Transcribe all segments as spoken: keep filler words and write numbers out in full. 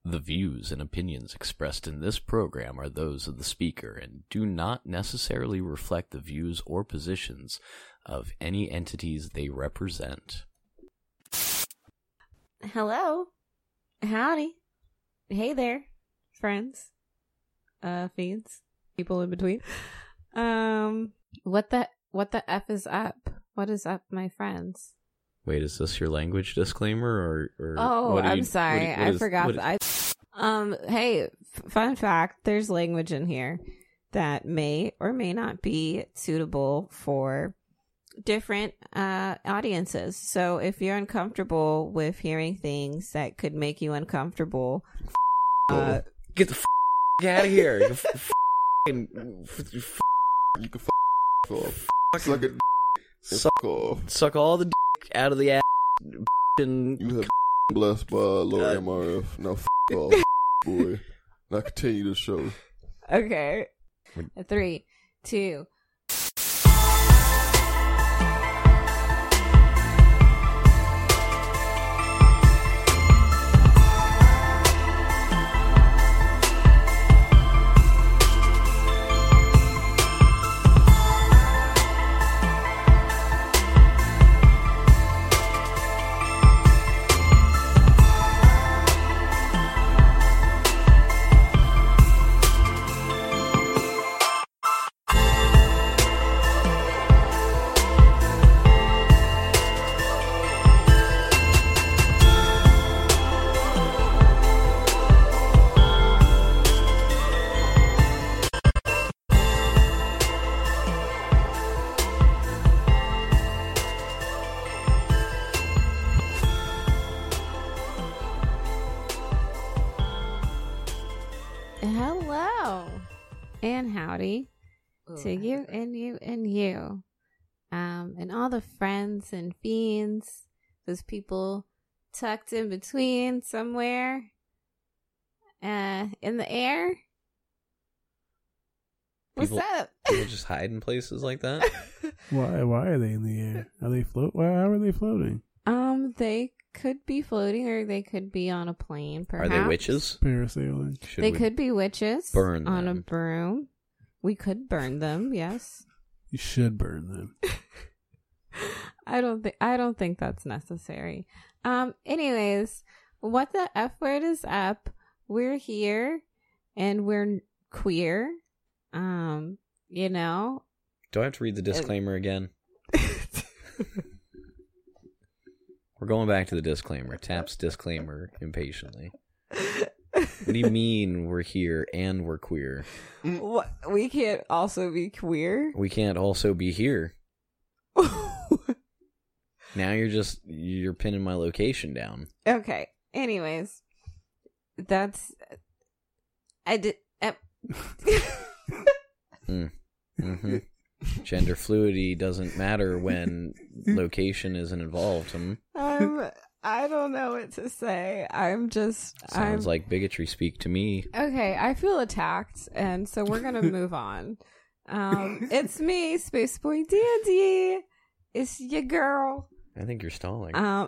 The views and opinions expressed in this program are those of the speaker and do not necessarily reflect the views or positions of any entities they represent. Hello. Howdy. Hey there, friends. Uh, fiends. People in between. Um, what the, what the F is up? What is up, my friends? Wait, is this your language disclaimer or? or oh, what I'm you, sorry. what, what I is, forgot. is, I um. Hey, f- fun fact: there's language in here that may or may not be suitable for different uh audiences. So if you're uncomfortable with hearing things that could make you uncomfortable, uh, get the f- out of here. You f- f- You can f off. Suck it. Suck off. suck all the dick out of the ass. And You have blessed by Lord Uh, M R F. Now f off, boy. Now continue the show. okay. Three, two. Hello and howdy Ooh, to you and you and you, um, and all the friends and fiends, those people tucked in between somewhere, uh, in the air. What's People- up? people just hide in places like that. Why? Why are they in the air? Are they float? Why? How are they floating? Um, they could be floating, or they could be on a plane. Perhaps Are they witches? Parasailing. Should They we could be witches burn on a them? broom. We could burn them. Yes. You should burn them. I don't think I don't think that's necessary. Um anyways, what the F word is up? We're here and we're queer. Um, you know. Do I have to read the disclaimer again? We're going back to the disclaimer. Taps disclaimer impatiently. What do you mean we're here and we're queer? What, we can't also be queer? We can't also be here. Now you're just you're pinning my location down. Okay. Anyways, that's I did uh, Mm. Mm-hmm. Gender fluidity doesn't matter when location isn't involved. Hmm? I'm I don't know what to say. I'm just Sounds I'm like bigotry speak to me. okay, I feel attacked, and so we're gonna move on. Um, it's me, Space Boy Dandy. It's your girl. I think you're stalling. Um,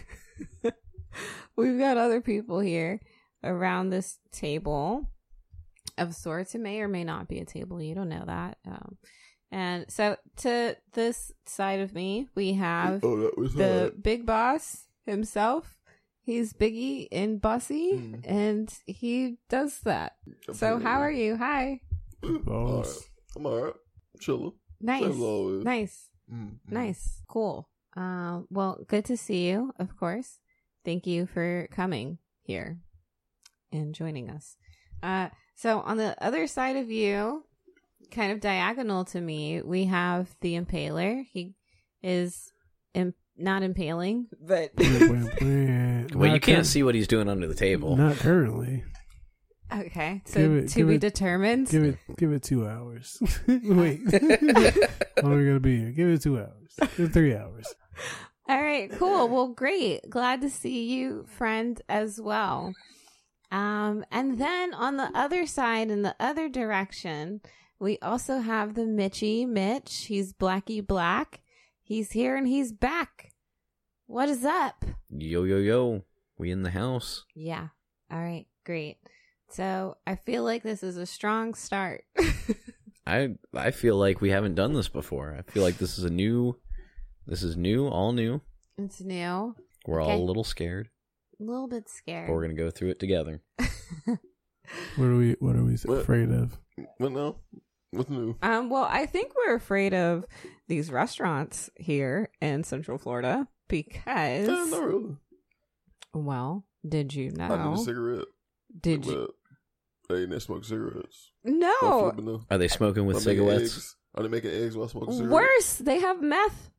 we've got other people here around this table of sorts. It may or may not be a table. You don't know that. Um, and so to this side of me, we have Oh, that was the hard. big boss himself. He's Biggie and Bossy, Mm. and he does that. So how are you? Hi. All right. I'm alright. Chilling. Nice. Same as always. Nice. Mm, mm. Nice. Cool. Uh, well, good to see you, of course. Thank you for coming here and joining us. Uh, so on the other side of you, kind of diagonal to me, we have the Impaler. He is imp- not impaling, but Well, you can't see what he's doing under the table. Not currently. okay. So Give it- to give be it- determined. Give it. Give it two hours. Wait. How long are we gonna be here? Give it two hours. Give it three hours. All right, cool. Well, great. Glad to see you, friend, as well. Um, and then on the other side, in the other direction, we also have the Mitchy Mitch. He's Blacky Black. He's here and he's back. What is up? Yo, yo, yo. We in the house. Yeah. All right. Great. So I feel like this is a strong start. I I feel like we haven't done this before. I feel like this is a new, this is new, all new. It's new. We're Okay. all a little scared, A little bit scared. but we're gonna go through it together. What are we? What are we What? afraid of? What now? What's new? Um, well, I think we're afraid of these restaurants here in Central Florida because, Eh, not really. well, did you I need a know? cigarette. Did you? But they ain't there smoking cigarettes. No. Not flipping them. Are they smoking with Not making cigarettes? eggs. Are they making eggs while smoking cigarettes? Worse, they have meth.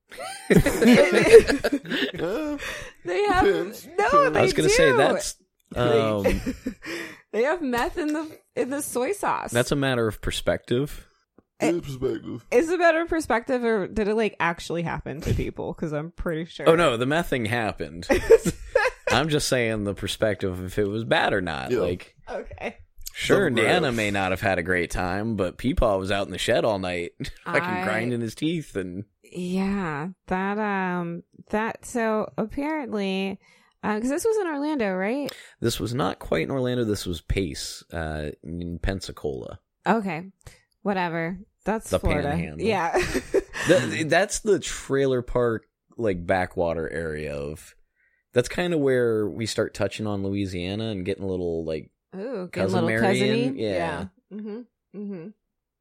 Yeah. They have Depends. no. They I was gonna do. say that's They- um they have meth in the in the soy sauce. that's a matter of perspective. Good perspective. Is it better perspective, or did it like actually happen to people? Because I'm pretty sure. Oh no, the meth thing happened. I'm just saying the perspective of if it was bad or not. Yeah. Like, Okay. sure, Double Nana grabs. may not have had a great time, but Peepaw was out in the shed all night, fucking I- grinding his teeth, and Yeah, that um, that so apparently, because this was in Orlando, right? this was not quite in Orlando. This was Pace, uh, in Pensacola. Okay, whatever. That's The Florida. Panhandle. Yeah. That, that's the trailer park, like backwater area of. That's kind of where we start touching on Louisiana and getting a little like. Ooh, good Cousin little Marion? cousiny. Yeah. Mhm. Mhm.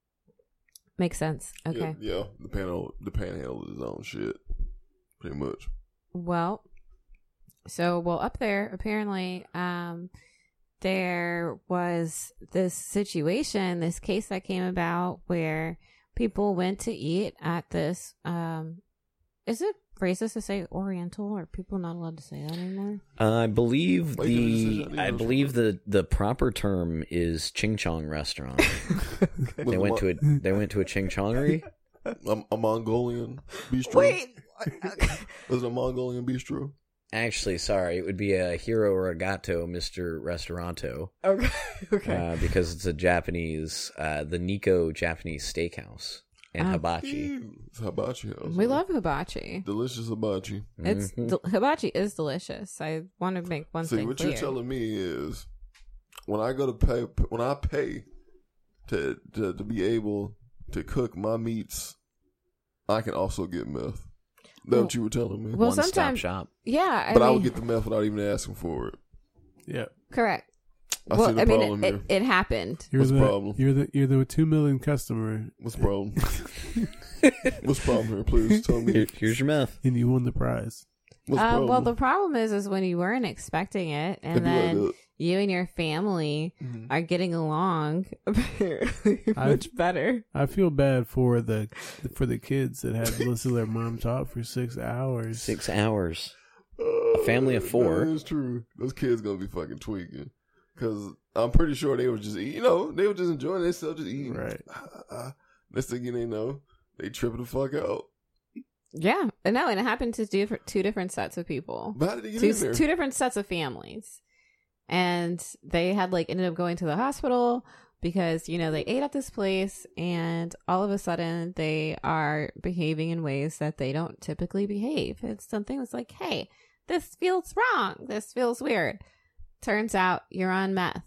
Makes sense. Okay. Yeah, yeah. The panhandle, the panhandle is his own shit. Pretty much. Well, so well up there apparently, um, there was this situation, this case that came about where people went to eat at this. Um, is it racist to say Oriental? Are people not allowed to say that anymore? Uh, I believe Why you the gonna say I that? believe the the proper term is Ching Chong restaurant. They went to a they went to a Ching Chongery. a, a Mongolian bistro. Wait. Was it a Mongolian bistro? Actually, sorry, it would be a Hiro Regato, Mister Restauranto, Okay. Okay. uh, because it's a Japanese, uh, the Nikko Japanese Steakhouse and Oh. hibachi. Ew, it's hibachi house. we love hibachi. delicious hibachi. It's Mhm. del- hibachi is delicious. I want to make one See, thing what clear. you're telling me is when I go to pay, when I pay to, to to be able to cook my meats, I can also get meth. That's Well- what you were telling me. well, One stop sometimes- shop. Yeah, I but I mean, would get the meth without even asking for it. Yeah, correct. I well, see the I mean, problem it, here. it, it happened. you're What's the the problem? you're the you're the two million customer, What's the problem? What's the problem here? Please tell me. Here, here's your meth. and you won the prize. What's the Um, problem? well, the problem is, is when you weren't expecting it, and It'd be like then that. you and your family Mhm. are getting along apparently I- much better. I feel bad for the for the kids that had to listen to their mom talk for six hours. Six hours. A family of four. That's true. Those kids gonna be fucking tweaking. Cause I'm pretty sure they were just eating. You know, they were just enjoying themselves, just eating. Right. Uh, next thing you know, they tripping the fuck out. Yeah, and no, and it happened to two, two different sets of people, But how did they get two, in there? two different sets of families, and they had like ended up going to the hospital because you know they ate at this place, and all of a sudden they are behaving in ways that they don't typically behave. It's something that's like, hey, this feels wrong. This feels weird. Turns out you're on meth.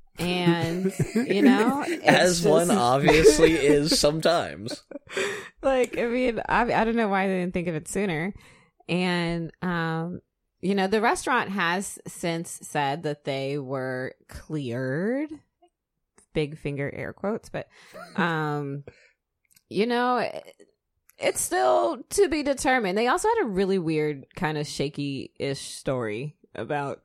And, you know, it's As one just- obviously is sometimes. like, I mean, I, I don't know why they didn't think of it sooner. And, um, you know, the restaurant has since said that they were cleared. Big finger air quotes, but, um, you know, it, it's still to be determined. They also had a really weird kind of shaky-ish story about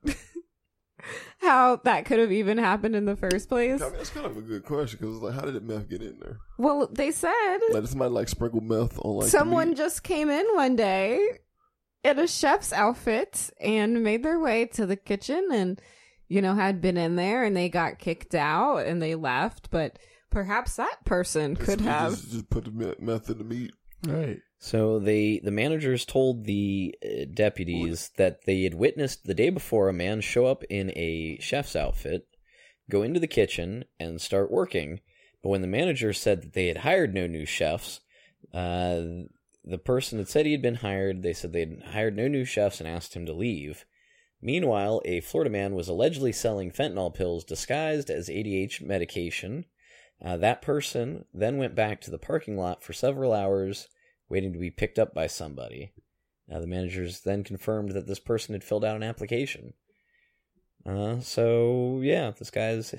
how that could have even happened in the first place. I mean, that's kind of a good question because like, how did the meth get in there? Well, they said Like, did somebody like sprinkle meth on like the someone meat? just came in one day in a chef's outfit and made their way to the kitchen and, you know, had been in there and they got kicked out and they left. But perhaps that person could Just- have. just, just put the me- meth in the meat. Right. So they, the managers told the uh, deputies that they had witnessed the day before a man show up in a chef's outfit, go into the kitchen, and start working. But when the manager said that they had hired no new chefs, uh, the person that said he had been hired, they said they had hired no new chefs and asked him to leave. Meanwhile, a Florida man was allegedly selling fentanyl pills disguised as A D H D medication. Uh, that person then went back to the parking lot for several hours, waiting to be picked up by somebody. Uh, the managers then confirmed that this person had filled out an application. Uh, so, yeah, this guy's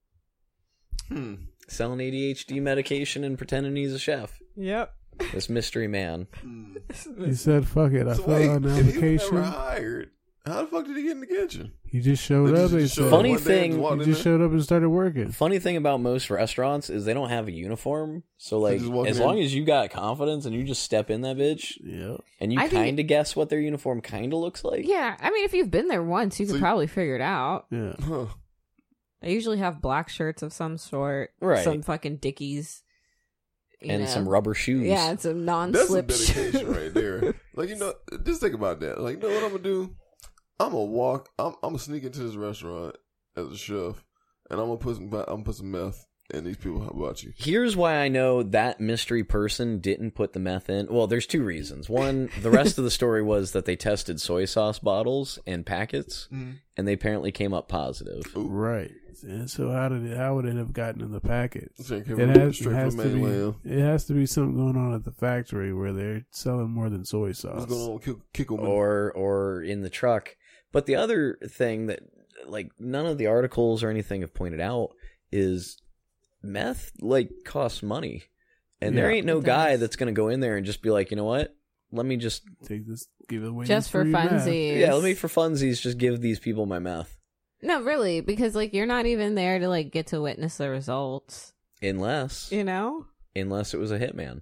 Hmm. selling A D H D medication and pretending he's a chef. Yep. This mystery man. Hmm. He said, "Fuck it, I So filled wait, out an if he was application." never hired, how the fuck did he get in the kitchen? He just showed Like, up. he And just said, showed Funny up one day and thing- walked he in just there? showed up and started working. Funny thing about most restaurants is they don't have a uniform. So, like, just walk as in. long as you got confidence and you just step in that bitch Yeah. and you I think- kind of guess what their uniform kind of looks like. Yeah, I mean, if you've been there once, you So could you- probably figure it out. Yeah. Huh. They usually have black shirts of some sort, Right. some fucking Dickies, you And know. some rubber shoes. Yeah, and some That's some non-slip dedication shoes. right there. Like, you know, just think about that. Like, you know what I'm gonna do? I'm gonna walk. I'm, I'm gonna sneak into this restaurant as a chef, and I'm gonna put some. I'm gonna put some meth in these people. How about you? Here's why I know that mystery person didn't put the meth in. Well, there's two reasons. One, the rest of the story was that they tested soy sauce bottles and packets, and they apparently came up positive. Right. And so how did it? How would it have gotten in the packet? Straight It from- has, it straight has from to be. mainland. It has to be something going on at the factory where they're selling more than soy sauce. What's going on with Kick- Kickelman? or or in the truck. But the other thing that, like, none of the articles or anything have pointed out is meth, like, costs money. And there Yeah. ain't no It guy does. that's going to go in there and just be like, you know what? Let me just, Take this, give it away Just for free meth. funsies. yeah, let me for funsies just give these people my meth. No, really, because like you're not even there to like get to witness the results, Unless, you know, unless it was a hitman.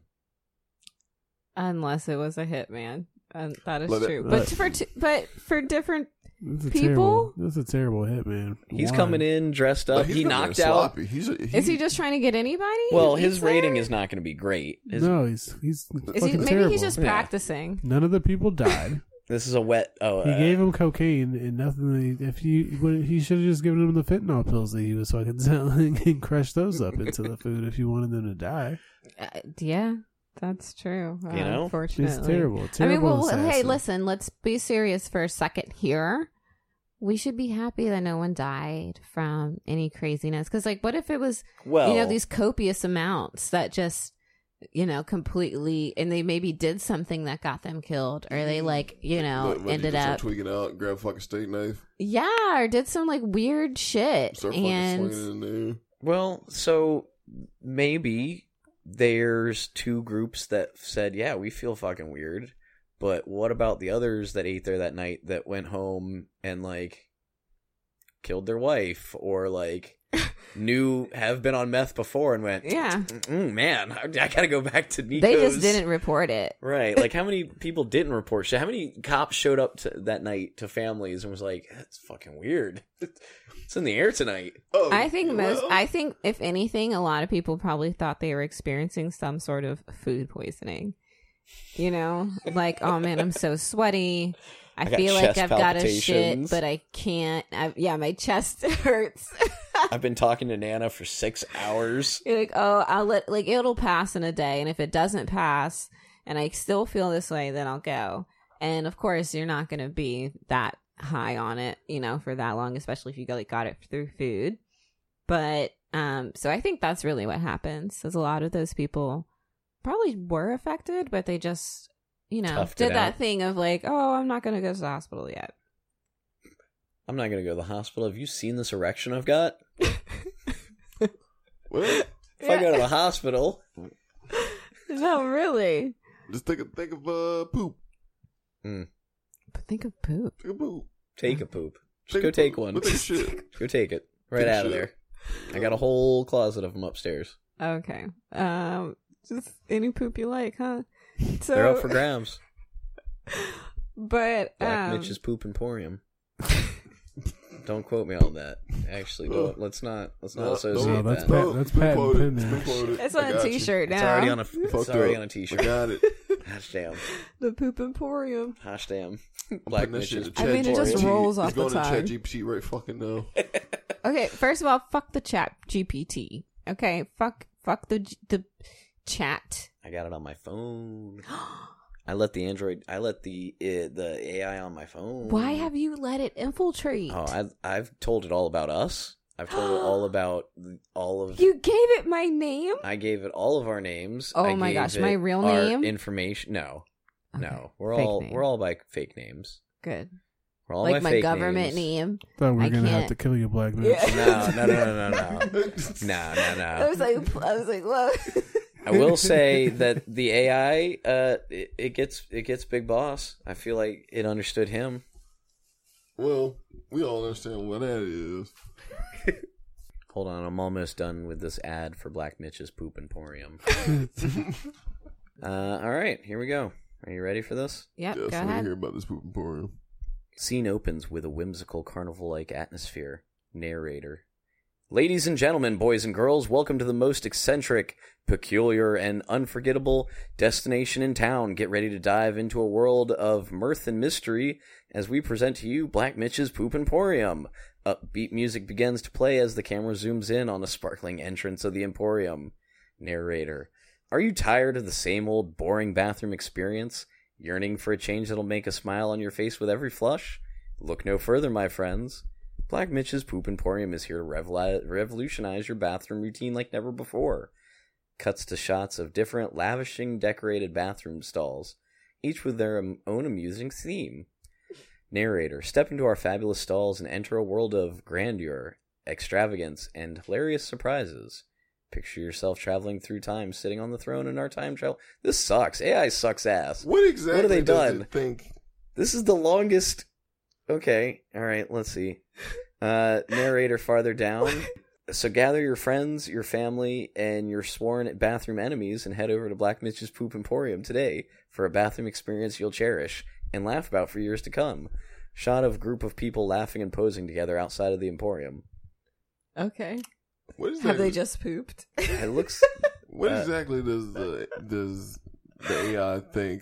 unless it was a hitman. And that is Let it- true. let- But for t- but for different, That's a People? terrible. That's a terrible hit, man. He's Why? coming in dressed up. Like, he's he coming in knocked out. sloppy. He's a, he, is he just trying to get anybody? Well, You his think rating so? is not going to be great. His- No, he's he's Is he, fucking maybe terrible. he's just Yeah. practicing. None of the people died. This is a wet. Oh, He uh, gave him cocaine and nothing. If you, what- he should have just given him the fentanyl pills that he was fucking selling and crushed those up into the food if you wanted them to die. Uh, yeah, that's true. You know? Unfortunately, It's terrible. I Terrible. mean, well, hey, assassin. listen, let's be serious for a second here. We should be happy that no one died from any craziness. Because, like, what if it was, well, you know, these copious amounts that just, you know, completely, and they maybe did something that got them killed, or they, like, you know, What- what, ended you just up, start tweaking out, grab a fucking steak knife, yeah, or did some, like, weird shit. start fucking And, slinging it in there. Well, so maybe there's two groups that said, yeah, we feel fucking weird. But what about the others that ate there that night that went home and, like, killed their wife or, like, knew, have been on meth before and went, yeah, mm, man, I, I gotta go back to Nico's. they just didn't report it. Right. Like, how many people didn't report shit? How many cops showed up to, that night to families and was like, that's fucking weird. It's in the air tonight. Oh, I think most. well, I think if anything, a lot of people probably thought they were experiencing some sort of food poisoning. You know, like, oh man, I'm so sweaty. I, I got feel like chest I've got a shit, palpitations. but I can't. I, yeah, my chest hurts. I've been talking to Nana for six hours. You're like, oh, I'll let like it'll pass in a day, and if it doesn't pass, and I still feel this way, then I'll go. And of course, you're not going to be that high on it, you know, for that long, especially if you like got it through food. But um, so I think that's really what happens. Is a lot of those people probably were affected, but they just, you know, Toughed did it that out. thing of like, oh, I'm not going to go to the hospital yet. I'm not going to go to the hospital. Have you seen this erection I've got? well, If I go to the hospital, No, really. just think of think of uh, poop. But think of poop. Think of poop. take a poop. Just Take go a take poop. one. Go take a shit. Go take it. Right Take a out of shit. there. I got a whole closet of them upstairs. Okay. Um, just any poop you like, huh? So, They're up for grabs. But Black um, Mitch's Poop Emporium. Don't quote me on that. Actually, don't. Let's not. Let's not No, associate no, that's that. bad. No, That's it's been patent quoted. pen It's there. been quoted. it's I on a got you. t-shirt now. It's already on a. Fucked It's already up. on a I t-shirt. got it. Gosh damn. The poop emporium. Gosh damn. Black Black that shit Mitch's. to I mean, it just ChatGPT. rolls off It's the going to tongue. ChatGPT right fucking now. Okay, first of all, fuck the chat G P T. Okay, fuck, fuck the the chat. I got it on my phone. I let the Android, I let the uh, the A I on my phone. Why have you let it infiltrate? Oh, I've I've told it all about us. I've told it all about all of. You gave it my name? I gave it all of our names. Oh I my gave gosh, it my real our name? information. No, Okay, no, we're fake all name. we're all by fake names. Good. We're all Like by my fake government names. name. Thought we were I gonna have can't- to kill you, Black Mitch. Yeah. No, no, no, no, no, no, no, no, no. I was like, I was like, what? I will say that the A I, uh, it, it gets it gets Big Boss. I feel like it understood him. Well, we all understand what that is. Hold on, I'm almost done with this ad for Black Mitch's Poop Emporium. uh, all right, here we go. Are you ready for this? Yep, Yes, go I want to ahead. hear about this poop emporium. Scene opens with a whimsical carnival-like atmosphere. Narrator. Ladies and gentlemen, boys and girls, welcome to the most eccentric, peculiar, and unforgettable destination in town. Get ready to dive into a world of mirth and mystery as we present to you Black Mitch's Poop Emporium. Upbeat music begins to play as the camera zooms in on the sparkling entrance of the Emporium. Narrator. Are you tired of the same old boring bathroom experience? Yearning for a change that'll make a smile on your face with every flush? Look no further, my friends. Black Mitch's Poop Emporium is here to revol- revolutionize your bathroom routine like never before. Cuts to shots of different lavishing decorated bathroom stalls, each with their own amusing theme. Narrator, step into our fabulous stalls and enter a world of grandeur, extravagance, and hilarious surprises. Picture yourself traveling through time, sitting on the throne in our time travel. This sucks. A I sucks ass. What exactly What have they does done? it think? This is the longest. Okay, all right, let's see. Uh, narrator farther down. So gather your friends, your family, and your sworn bathroom enemies and head over to Black Mitch's Poop Emporium today for a bathroom experience you'll cherish and laugh about for years to come. Shot of group of people laughing and posing together outside of the Emporium. Okay. What is Have that? they just pooped? It looks... What uh, exactly does the does the A I think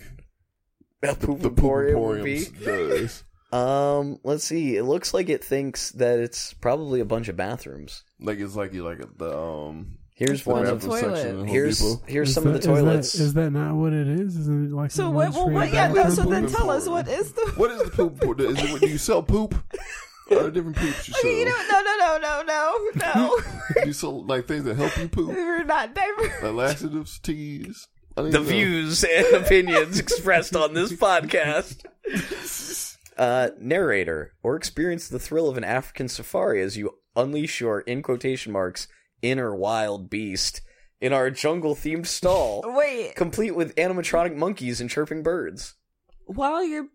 A Poop the Emporium poop would be? emporium does? Um, let's see. It looks like it thinks that it's probably a bunch of bathrooms. Like it's like you like the um. Here's the one of bathroom toilet. section in Home Here's Depot. here's Is some that- of the toilets. Is that, is that not what it is? Isn't it like So a what? Well, one-stream what yeah. No, bathroom? so then Poop tell us emporium. what is the. What is the poop? emporium? Is it what do you sell poop? Or are there different poops you sell? Okay, you know, no, no, no, no, no, no. you sell like things that help you poop, We're not diverse. like laxatives, teas. I need The to know. views and opinions expressed on this podcast. Uh, narrator, or experience the thrill of an African safari as you unleash your, in quotation marks, inner wild beast in our jungle-themed stall, Wait, complete with animatronic monkeys and chirping birds. while you're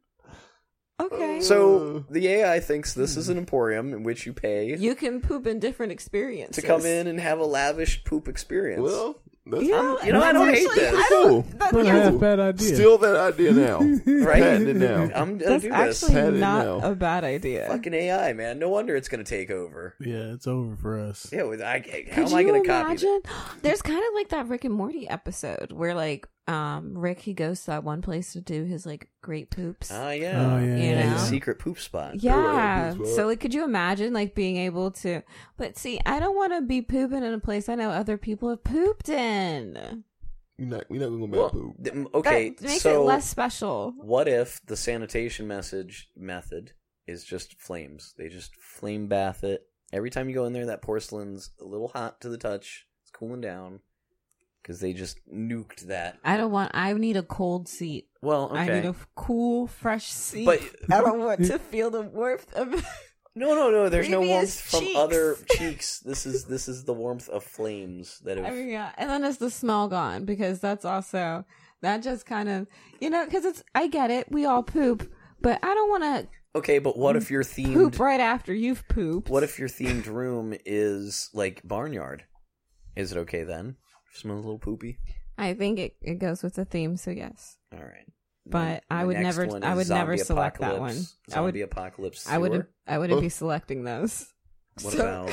okay, So, the A I thinks this is an emporium in which you pay you can poop in different experiences to come in and have a lavish poop experience. Well, that's You know, you know, I don't that's hate actually- this. I Cool. don't, that, Not a yeah, half bad idea. Steal that idea now. Right? Patent it now. I'm gonna that's do this. actually Pat it not now. a bad idea. Fucking A I, man. No wonder it's gonna take over. Yeah, it's over for us. Yeah, with I, how Could am I you gonna copy that? imagine? There's kind of like that Rick and Morty episode where like um Rick he goes to that one place to do his like great poops. Oh yeah, Oh, yeah, You yeah, know? His secret poop spot. Yeah. Poop spot. So like could you imagine like being able to but see, I don't want to be pooping in a place I know other people have pooped in. You're not, we're not gonna go back Well, poop. th- okay, That makes so it less special. what if the sanitation message method is just flames? They just flame bath it. Every time you go in there, that porcelain's a little hot to the touch. It's cooling down because they just nuked that. I don't want I need a cold seat. Well, okay. I need a f- cool fresh seat. But- I don't want to feel the warmth of No, no, no. There's no Previous warmth from cheeks. other cheeks. This is this is the warmth of flames that have. I mean, yeah, and then is the smell gone because that's also that just kind of you know because it's I get it we all poop but I don't want Okay, but what if your to poop themed? right after you've pooped. What if your themed room is like barnyard? Is it okay then? Smells a little poopy. I think it, it goes with the theme, so yes. All right. But My I would next never one I is would never zombie select that one. apocalypse. I would Zombie apocalypse. I would sewer. I would Oh. be selecting those. What So- about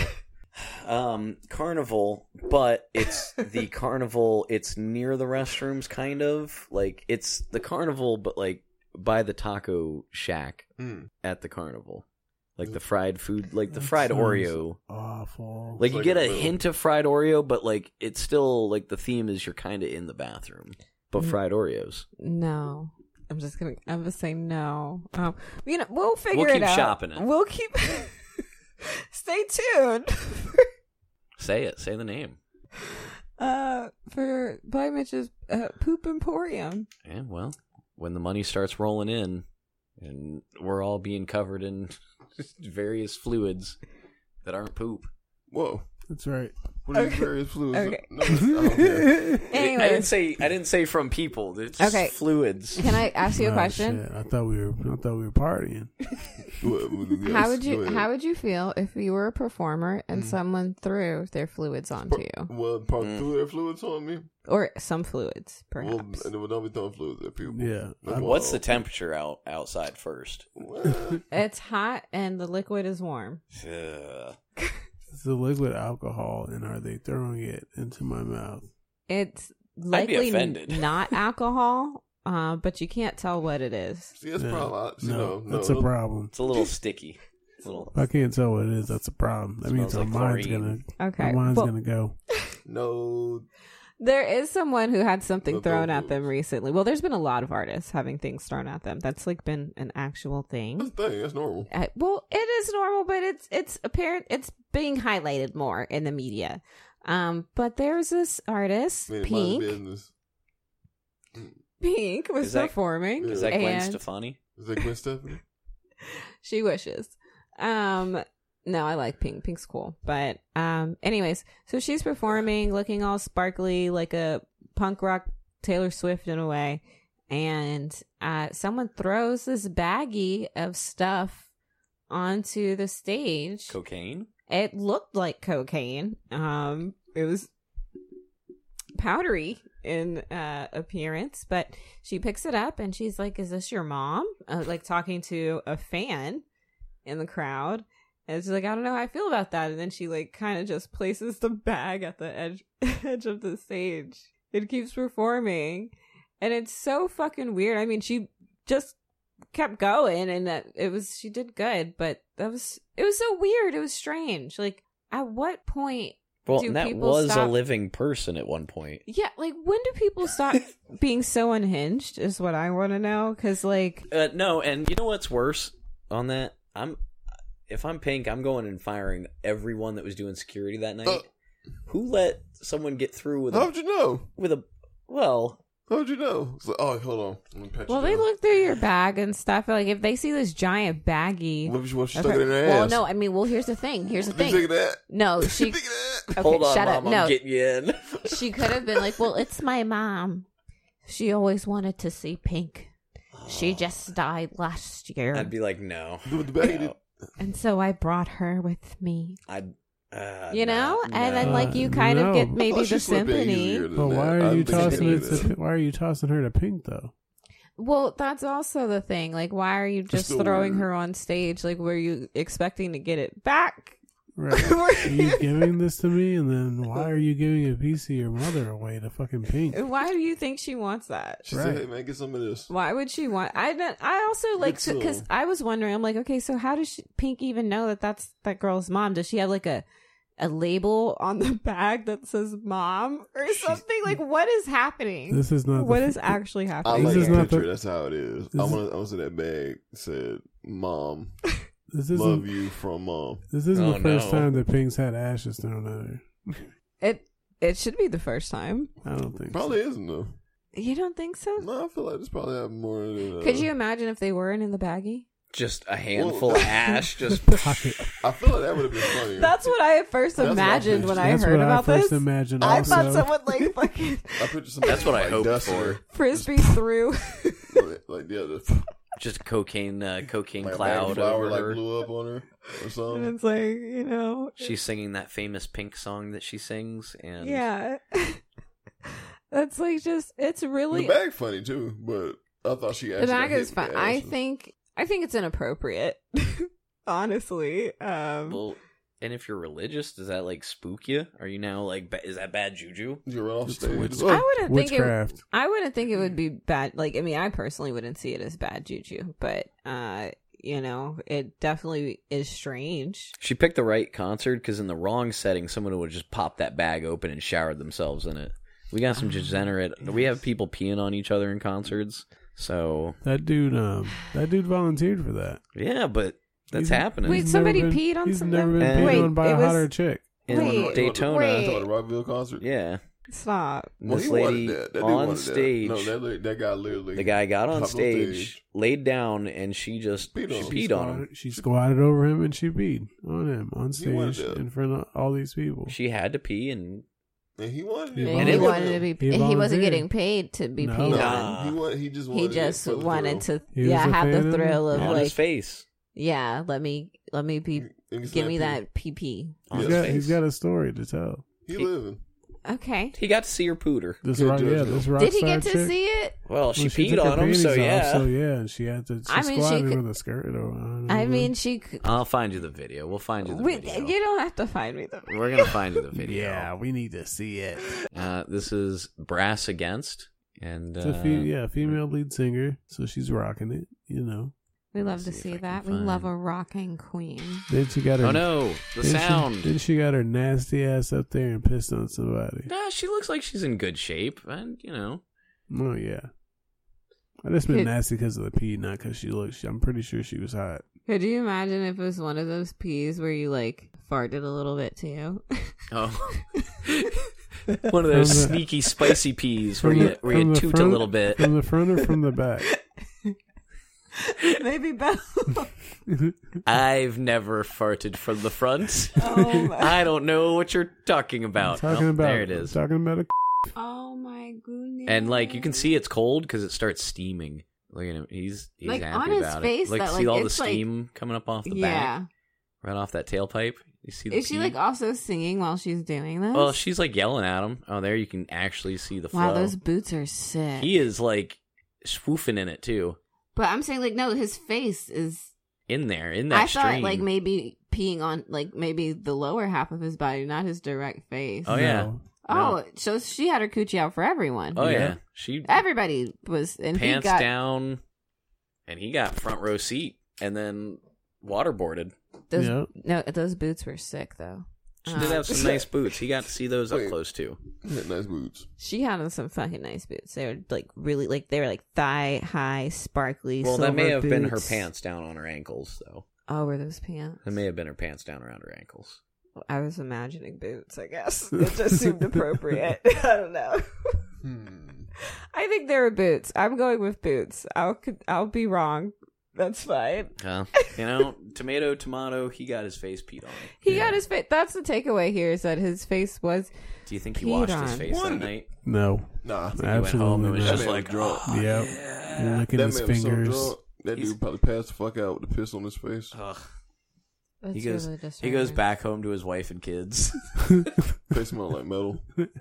um carnival? But it's the carnival. It's near the restrooms, kind of like it's the carnival, but like by the taco shack Mm. at the carnival, like the fried food, like the That fried sounds Oreo. Awful. Like you like get a a little- hint of fried Oreo, but like it's still like the theme is you're kind of in the bathroom, but Mm. fried Oreos. No. I'm just gonna. I'm gonna say no. Um, you know, we'll figure We'll it keep out. shopping it. We'll keep. Stay tuned. Say it. Say the name. uh, for By Mitch's uh, Poop Emporium. And well, when the money starts rolling in, and we're all being covered in various fluids that aren't poop. Whoa. That's right. What are these Okay. various fluids? Okay. No, I don't care. Anyway, I didn't say. I didn't say from people. It's Okay. fluids. can I ask you a Oh, question? shit. I thought we were. I thought we were partying. What- what- yes, How would go you ahead. How would you feel if you were a performer and Mm. someone threw their fluids onto you, What part Mm. threw their fluids on me? or some fluids, Well, perhaps? and then don't be throwing fluids at people. Yeah. Like, What's the well, temperature out outside first? well, It's hot and the liquid is warm. Ugh. It's the liquid alcohol, and are they throwing it into my mouth? It's be likely offended. not alcohol, uh, but you can't tell what it is. See, that's Yeah. probably I- see, No, no, no, that's a no. problem. It's a little sticky. It's a little. If I can't tell what it is, that's a problem. That means Smells our like mind's chlorine. gonna, Okay. our mind's Well, gonna go. No, there is someone who had something No, thrown don't at do them recently. Well, there's been a lot of artists having things thrown at them. That's like been an actual thing. that's the thing. That's normal. Uh, well, it is normal, but it's it's apparent it's being highlighted more in the media. Um, but there's this artist, I mean, mind Pink. business. Pink was Is that- performing. Is that Gwen and Stefani? Is that Gwen Stefani? she wishes. Um, no, I like Pink. Pink's cool. But um, anyways, so she's performing, looking all sparkly, like a punk rock Taylor Swift in a way. And uh, someone throws this baggie of stuff onto the stage. Cocaine? It looked like cocaine. Um, it was powdery in uh, appearance, but she picks it up and she's like, "Is this your mom?" Uh, like talking to a fan in the crowd, and she's like, "I don't know how I feel about that." And then she like kind of just places the bag at the edge edge of the stage. It keeps performing, and it's so fucking weird. I mean, she just kept going, and that it was she did good, but that was it was so weird. It was strange. Like, at what point? Well, Do and that people was stop- a living person at one point. Yeah, like when do people stop being so unhinged? Is what I want to know. Because like, Uh, no, and you know what's worse on that? I'm if I'm Pink, I'm going and firing everyone that was doing security that night. Uh. Who let someone get through with a How'd you know? with a well? How'd you know? It's like, oh, hold on. Let me pat well, you they down. look through your bag and stuff. Like if they see this giant baggie. What if she, what if she of stuck her- it in her well, ass? no, I mean, well, here's the thing. Here's the Did you thing. take that? No, she. Think of that. Okay, Hold on, shut Mom, up. I'm No, getting you in. she could have been like, "Well, it's my mom. She always wanted to see Pink. She just died last year, I'd be like, no, Do with the bag. no. and so I brought her with me." I'd, uh, You know, no, and then no. like you Uh, kind no. of get I maybe thought she the slipped in sympathy. easier than But that. why I are you didn't think she tossing it? did To, that. why are you tossing her to Pink though? Well, that's also the thing. Like, why are you just still throwing weird. her on stage? Like, were you expecting to get it back? Right. Are you giving this to me, and then why are you giving a piece of your mother away to fucking Pink? Why do you think she wants that? She Right. said, "Hey man, get some of this." Why would she want? I don't, I also like Good because song. I was wondering. I'm like, okay, so how does she, Pink even know that that's that girl's mom? Does she have like a a label on the bag that says "mom" or something? Like, what is happening? This is not. What the, is actually I happening? like This is the not picture. the- That's how it is. This I is- want. I want to say that bag said, "Mom, This love isn't. you from mom." This isn't Oh, the first no. time that Pink's had ashes thrown at her. It it should be the first time. I don't think. Probably So. isn't though. You don't think so? No, I feel like this probably happened more than. Uh, Could you imagine if they weren't in the baggie? Just a handful Well, of ash. Just Pocket. I feel like that would have been funnier. That's what I at first That's what I imagined pictured. when I That's heard what about I first this. imagined. I also. thought someone like fucking I picture some. That's what I like, hoped dusting for. her. frisbee through. like, like yeah, the just cocaine, uh, cocaine like, cloud flower over like her. blew up on her or And something. it's like, you know. She's singing that famous Pink song that she sings, and Yeah. That's like just, it's really. The bag funny too, but I thought she The actually. bag got is hit fun. with the I ashes. think, I think it's inappropriate. Honestly. Um, well, and if you're religious, does that like spook you? Are you now like, ba- is that bad juju? you run off It's stage. witch- Oh, I wouldn't think it. Witchcraft. I wouldn't think it would be bad. Like, I mean, I personally wouldn't see it as bad juju, but, uh, you know, it definitely is strange. She picked the right concert because in the wrong setting, someone would just pop that bag open and showered themselves in it. We got some degenerate. We have people peeing on each other in concerts. So That dude, um, that dude volunteered for that. yeah, but that's He's- happening. Wait, He's somebody never been- peed on He's some never been And- peed Wait, on by it a was- hotter chick. in Wait, Daytona. wait. Talking about Rockville concert. Yeah, Stop. Well, this he wanted lady that. That dude on wanted that. stage. No, that, li- that guy literally. The guy got on hopped stage, laid down, and she just Peed she on him. peed on him. Squatted- She squatted over him and she peed on him on He wanted stage that. in front of all these people. She had to pee, and And he wanted And it. And And he it wanted to be. He He, wasn't volunteered. getting paid to be No. peed No, on. Nah. he, want, he just wanted He it just for the wanted thrill. to, He was yeah, a have fan the of thrill it? of on like, his face. yeah, let me, let me be, And he give me snapped that pee pee. On He's his got, face. he's got a story to tell. He, he living. Okay. He got to see her pooter. This Good rock, yeah, judgment. this rock Did he star get to chick, see it? Well, she well, peed took her on him, panties so off, yeah. so yeah, and she had to. She I mean, she squatted could- with a skirt on. I mean, she. c- I'll find you the video. We'll find you the Wait, video. you don't have to find me the. We're gonna find you the video. yeah, we need to see it. Uh, this is Brass Against, and It's uh, a fe- yeah, female lead singer, so she's rocking it. You know. We love to Let's see if see I can that. We find- love a rocking queen. Then she got her. Oh no, the then sound. She, then she got her nasty ass up there and pissed on somebody. Nah, she looks like she's in good shape, and you know. Oh yeah. I just meant Could- nasty because of the pee, not because she looked. I'm pretty sure she was hot. Could you imagine if it was one of those peas where you like farted a little bit too? Oh, one of those From the- sneaky spicy peas where from you the- where you from the toot a front- little bit. From the front or from the back? Maybe both. I've never farted from the front. Oh my. I don't know what you're talking about. talking Oh, about. there it is. I'm talking about a. Oh my goodness. And like you can see it's cold because it starts steaming. Look at him. He's he's Like, happy on his about face, it. Like that, see like, all the it's, like- steam coming up off the yeah. back, right off that tailpipe. You see the Is she pee? like also singing while she's doing this? Well, she's like yelling at him. Oh, there you can actually see the flow. wow, those boots are sick. He is like swoofing in it too. But I'm saying like no, his face is. In there, in that I stream. thought like maybe peeing on like maybe the lower half of his body, not his direct face. Oh, yeah. No. Oh, so she had her coochie out for everyone. Oh yeah, Yeah. she Everybody was and pants he got down, and he got front row seat, and then waterboarded. those. Yep. No, those boots were sick though. She Uh, did have some nice boots. He got to see those up Wait. close too. He had nice boots. She had on some fucking nice boots. They were like really like they were like thigh high, sparkly. Well, that may silver have been her boots. pants down on her ankles, though. Oh, were those pants? That may have been her pants down around her ankles. I was imagining boots. I guess it just seemed appropriate. I don't know. Hmm. I think they were boots. I'm going with boots. I'll I'll be wrong. That's fine. Huh? You know, tomato, tomato. He got his face peed on. He Yeah. got his face. That's the takeaway here is that his face was. Do you think he Peed washed his on. face What? that night? No. Nah. He went home and Absolutely was not. just That man like, was drunk. oh, Yep. yeah. Licking That his man was so fingers. drunk. That He's- dude probably passed the fuck out with the piss on his face. Ugh. That's He goes. really He goes disturbing. back home to his wife and kids. Face smelled like metal.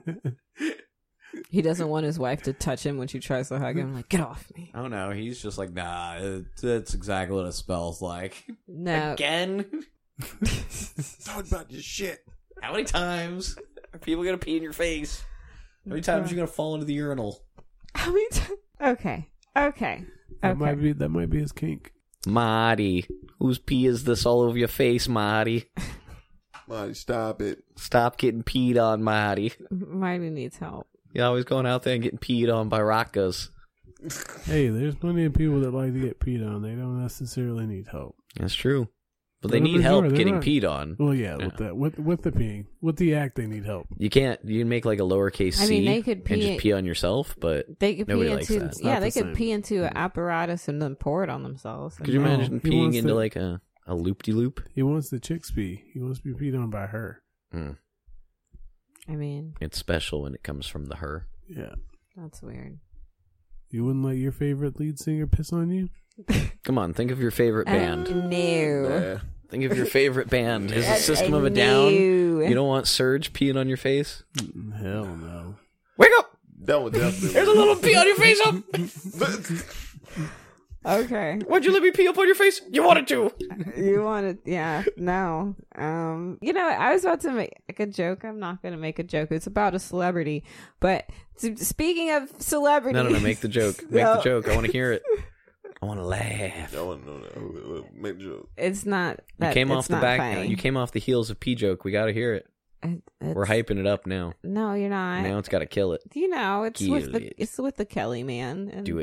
He doesn't want his wife to touch him when she tries to hug him. Like, get off me. Oh no, he's just like, nah. It, that's exactly what it smells like. No. Again? Talk about this shit. How many times are people gonna pee in your face? How many times are you gonna fall into the urinal? How many times? Okay. Okay. That Okay. might be that might be his kink. Marty, whose pee is this all over your face, Marty? Marty, stop it. Stop getting peed on, Marty. Marty needs help. You're always going out there and getting peed on by rockas. Hey, there's plenty of people that like to get peed on. They don't necessarily need help. That's true. But Well, they the need help majority, they're getting not- peed on. Well, yeah, Yeah. with that, with with the peeing, with the act, they need help. You can't, you can make like a lowercase I c mean, they could and pee- just pee on yourself, but They could Nobody pee likes into that. It's yeah, not they the could same. pee into an apparatus and then pour it on themselves. could you No, imagine he peeing wants into to- like a, a loop-de-loop? He wants the chicks pee. He wants to be peed on by her. Mm. I mean, It's special when it comes from the her. Yeah. that's weird. You wouldn't let your favorite lead singer piss on you? Come on, think of your favorite band. Uh, no. Nah. Think of your favorite band. Is it That's System a of a Down? no. You don't want Surge peeing on your face? Mm, Hell no. Wake up! That was definitely. There's a little pee on your face up! Okay. Why'd you let me pee up on your face? You wanted to! You wanted, yeah, no. Um, you know, I was about to make a joke. I'm not going to make a joke. It's about a celebrity. But s- speaking of celebrities. No, no, no, make the joke. Make No. the joke. I want to hear it. I want to laugh. I want to know that. Who- who- Make the joke. It's not. You That, came it's off the not back. funny. You came off the heels of P joke. We got to hear it. It- it's- We're hyping it up now. No, you're not. Now it's got to kill it. You know, it's with Kill the it. it's with the Kelly man. And Do it.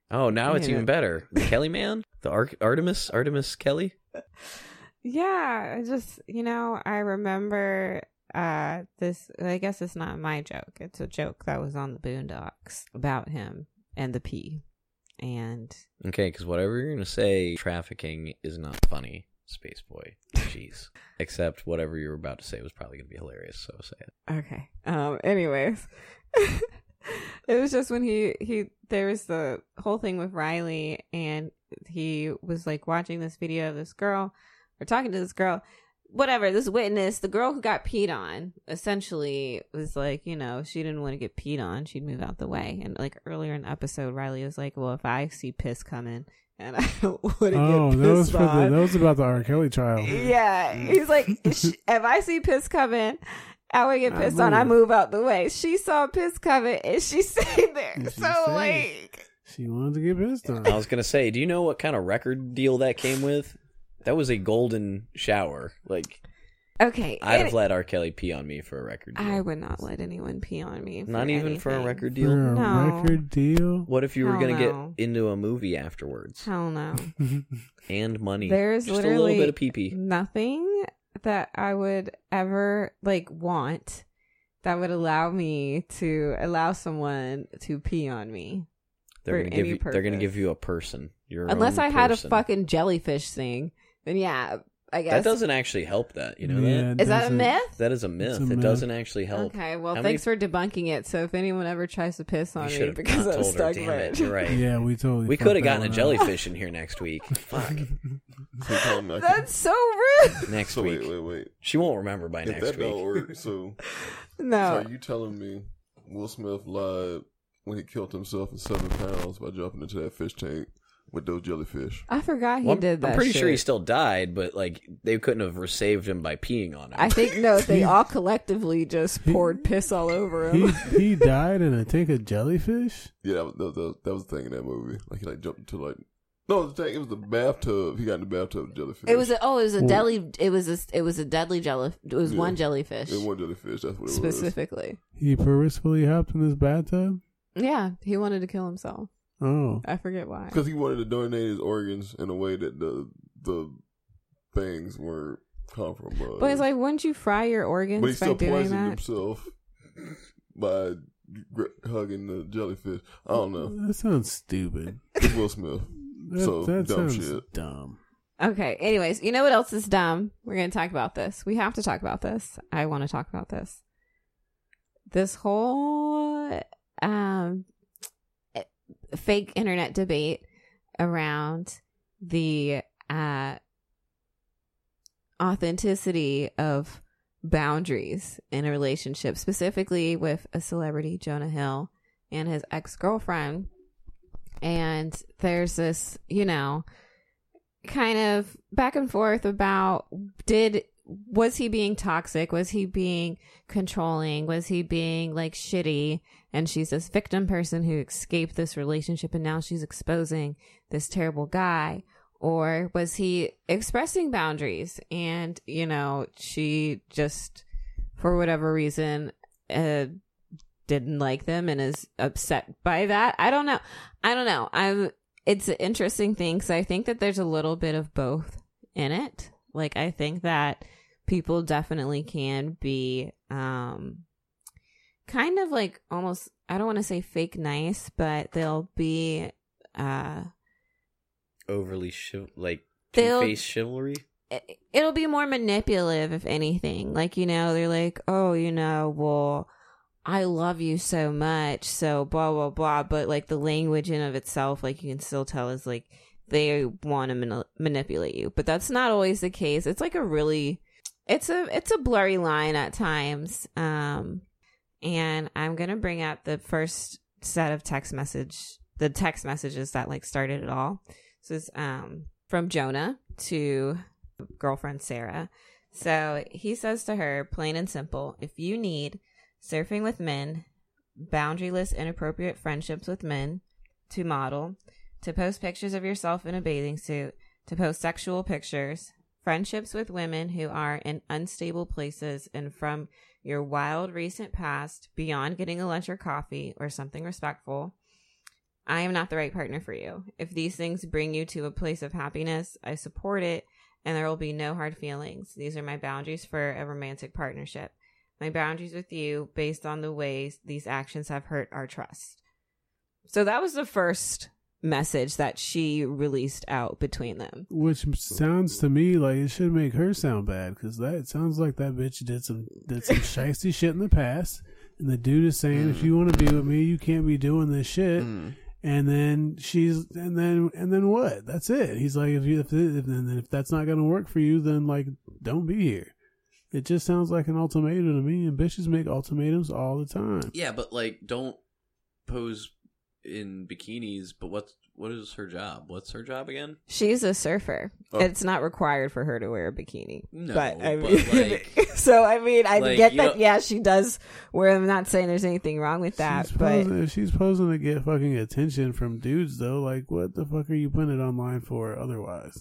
Oh, now it's Yeah. even better. The Kelly man? The Ar- Artemis? Artemis Kelly? Yeah, I just, you know, I remember uh, this. I guess it's not my joke. It's a joke that was on the Boondocks about him and the P. And Okay, because whatever you're going to say, trafficking is not funny, Space Boy. Jeez. Except whatever you were about to say was probably going to be hilarious, so say it. okay. Um. Anyways, it was just when he he there was the whole thing with Riley, and he was like watching this video of this girl or talking to this girl. Whatever, this witness, the girl who got peed on, essentially was like, you know, she didn't want to get peed on. She'd move out the way. And like earlier in the episode, Riley was like, well, if I see piss coming and I don't want to Oh, get that was pissed for the, on. that was about the R. Kelly trial. Yeah. He's like, if I see piss coming, I would get I pissed on. I move. move out the way. She saw piss coming and she stayed there. And she So stayed. like, She wanted to get pissed on. I was going to say, do you know what kind of record deal that came with? That was a golden shower. Like, okay. I'd it- have let R. Kelly pee on me for a record deal. I would not let anyone pee on me. For Not even for a anything. record For deal? a No. record deal. What if you were Hell going to no. get into a movie afterwards? Hell no. And money. There's Just literally a little bit of pee-pee. nothing that I would ever like want that would allow me to allow someone to pee on me. They're for gonna give any you. They're gonna purpose. give you a person. Your Unless own I had a person. fucking jellyfish thing, then yeah, I guess. That doesn't actually help. That you know Yeah, it Is that a doesn't- myth? that. That is a myth. a It myth. doesn't actually help. Okay, well, How thanks many- for debunking it. So if anyone ever tries to piss on You me should have because not I'm told her. stuck Damn by it. it, You're right. Yeah, we totally. We fucked could have that gotten a one up. jellyfish in here next week. Fuck. So, tell me I can- that's so rude. Next so week. wait, wait, wait. She won't remember by If next that week. don't work, so, so No, are you telling me Will Smith lied when he killed himself in seven pounds by jumping into that fish tank with those jellyfish? I forgot he Well, I'm- did that. I'm pretty sure he shit. still died, but like they couldn't have saved him by peeing on him. I think no, they all collectively just poured piss all over He him. he died in a tank of jellyfish. Yeah, that was, that was, that was the thing in that movie. Like he like jumped into like no, the tank. It was the bathtub. He got in the bathtub with jellyfish. It was a, oh, it was a Ooh. deadly. It was a it was a deadly jelly. It was Yeah. one jellyfish It was jellyfish. That's what it was. specifically. He purposefully hopped in his bathtub. Yeah, he wanted to kill himself. Oh, I forget why. Because he wanted to donate his organs in a way that the the things were compromised. But it's like, wouldn't you fry your organs but he by still doing poisoned that? himself by gr- hugging the jellyfish. I don't know. that sounds stupid. It's Will Smith. That, So, that dumb sounds shit. dumb. Okay. Anyways, you know what else is dumb? We're gonna talk about this. We have to talk about this. I want to talk about this. This whole um fake internet debate around the uh authenticity of boundaries in a relationship, specifically with a celebrity, Jonah Hill, and his ex-girlfriend. And there's this, you know, kind of back and forth about did was he being toxic? Was he being controlling? Was he being like shitty? And she's this victim person who escaped this relationship and now she's exposing this terrible guy. Or was he expressing boundaries and, you know, she just, for whatever reason, uh, didn't like them and is upset by that? I don't know. I don't know. I'm, it's an interesting thing because I think that there's a little bit of both in it. Like, I think that people definitely can be um, kind of like almost, I don't want to say fake nice, but they'll be... Uh, Overly chiv- like They'll- two-faced chivalry. it- it'll be more manipulative if anything. Like, you know, they're like, oh, you know, well, I love you so much, so blah blah blah. But like the language in of itself, like you can still tell is like they want to mani- manipulate you, but that's not always the case. It's like a really, it's a it's a blurry line at times. Um, and I'm gonna bring up the first set of text message, the text messages that like started it all. This is um from Jonah to girlfriend Sarah. So he says to her, plain and simple, if you need surfing with men, boundaryless, inappropriate friendships with men to model, to post pictures of yourself in a bathing suit, to post sexual pictures, friendships with women who are in unstable places and from your wild recent past beyond getting a lunch or coffee or something respectful, I am not the right partner for you. If these things bring you to a place of happiness, I support it, and there will be no hard feelings. These are my boundaries for a romantic partnership. My boundaries with you based on the ways these actions have hurt our trust. So that was the first message that she released out between them. Which sounds to me like it should make her sound bad, because that it sounds like that bitch did some did some shiesty shit in the past, and the dude is saying, mm. if you want to be with me, you can't be doing this shit. Mm. And then she's and then and then what? That's it. He's like, if you if if, if that's not gonna work for you, then like don't be here. It just sounds like an ultimatum to me, and bitches make ultimatums all the time. Yeah, but like, don't pose in bikinis. But what's what is her job? What's her job again? She's a surfer. Oh. It's not required for her to wear a bikini. No, but I but mean, like, so I mean, I like, get that. know, yeah, she does. Where I'm not saying there's anything wrong with that, she's but posing, if she's posing to get fucking attention from dudes, though, like what the fuck are you putting it online for? Otherwise,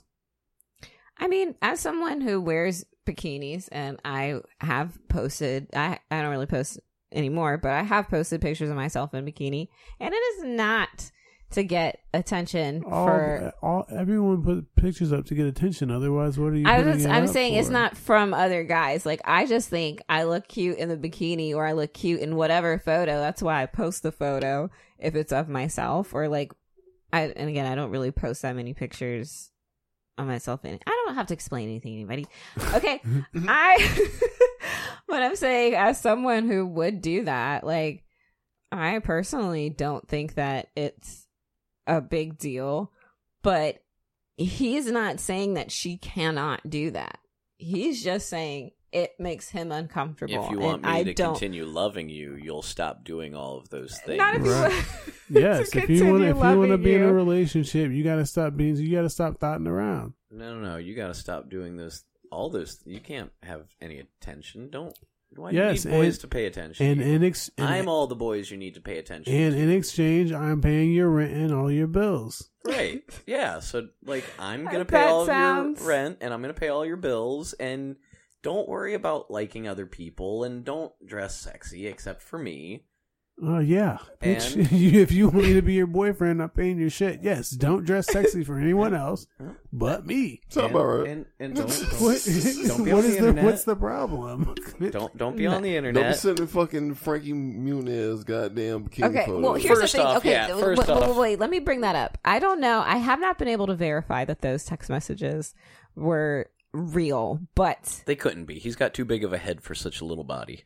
I mean, as someone who wears bikinis, and I have posted, I I don't really post anymore, but I have posted pictures of myself in bikini, and it is not to get attention all, for all everyone put pictures up to get attention. Otherwise, what are you? I putting was, it I'm up saying for? It's not from other guys. Like, I just think I look cute in the bikini, or I look cute in whatever photo. That's why I post the photo if it's of myself, or like, I and again, I don't really post that many pictures on myself. In I don't have to explain anything to anybody. Okay, I. But I'm saying, as someone who would do that, like, I personally don't think that it's a big deal, but he's not saying that she cannot do that. He's just saying it makes him uncomfortable. If you want and me I to don't... continue loving you, you'll stop doing all of those things. Not if right. you Yes, if you want, if you want to be in a relationship, you got to stop being. You got to stop thotting around. No, no, no. You got to stop doing those. All those. You can't have any attention. Don't. Why do yes, you need boys and, to pay attention? And, in ex- and I'm all the boys you need to pay attention And to. in exchange, I'm paying your rent and all your bills. Right. Yeah. So, like, I'm going to pay That all sounds... of your rent, and I'm going to pay all your bills, and don't worry about liking other people, and don't dress sexy except for me. Oh, uh, yeah. And... Bitch, if you want me to be your boyfriend, I'm paying your shit. Yes, don't dress sexy for anyone else but me. Sound about right. And, and don't, don't, what, don't be what on is the internet. The, what's the problem? Don't don't be on the Don't internet. be sending fucking Frankie Muniz goddamn bikini Okay, photos. well, here's First the thing. off, okay, yeah, th- first wait, wait, off. wait, let me bring that up. I don't know. I have not been able to verify that those text messages were real, but They couldn't be. He's got too big of a head for such a little body.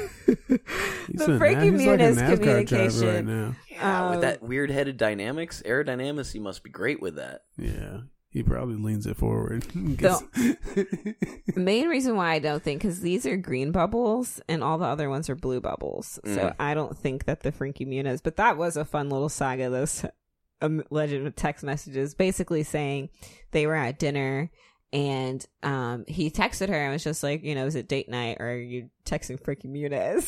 He's the a, Frankie he's like a Muniz NASCAR communication. driver right now. Yeah, Um, with that weird headed dynamics, aerodynamics, he must be great with that. Yeah, he probably leans it forward. The main reason why I don't think, because these are green bubbles and all the other ones are blue bubbles, so Mm. I don't think that the Frankie Muniz. But that was a fun little saga. Those um, legend of text messages, basically saying they were at dinner. And um, he texted her and was just like, you know, is it date night or are you texting Frankie Muniz?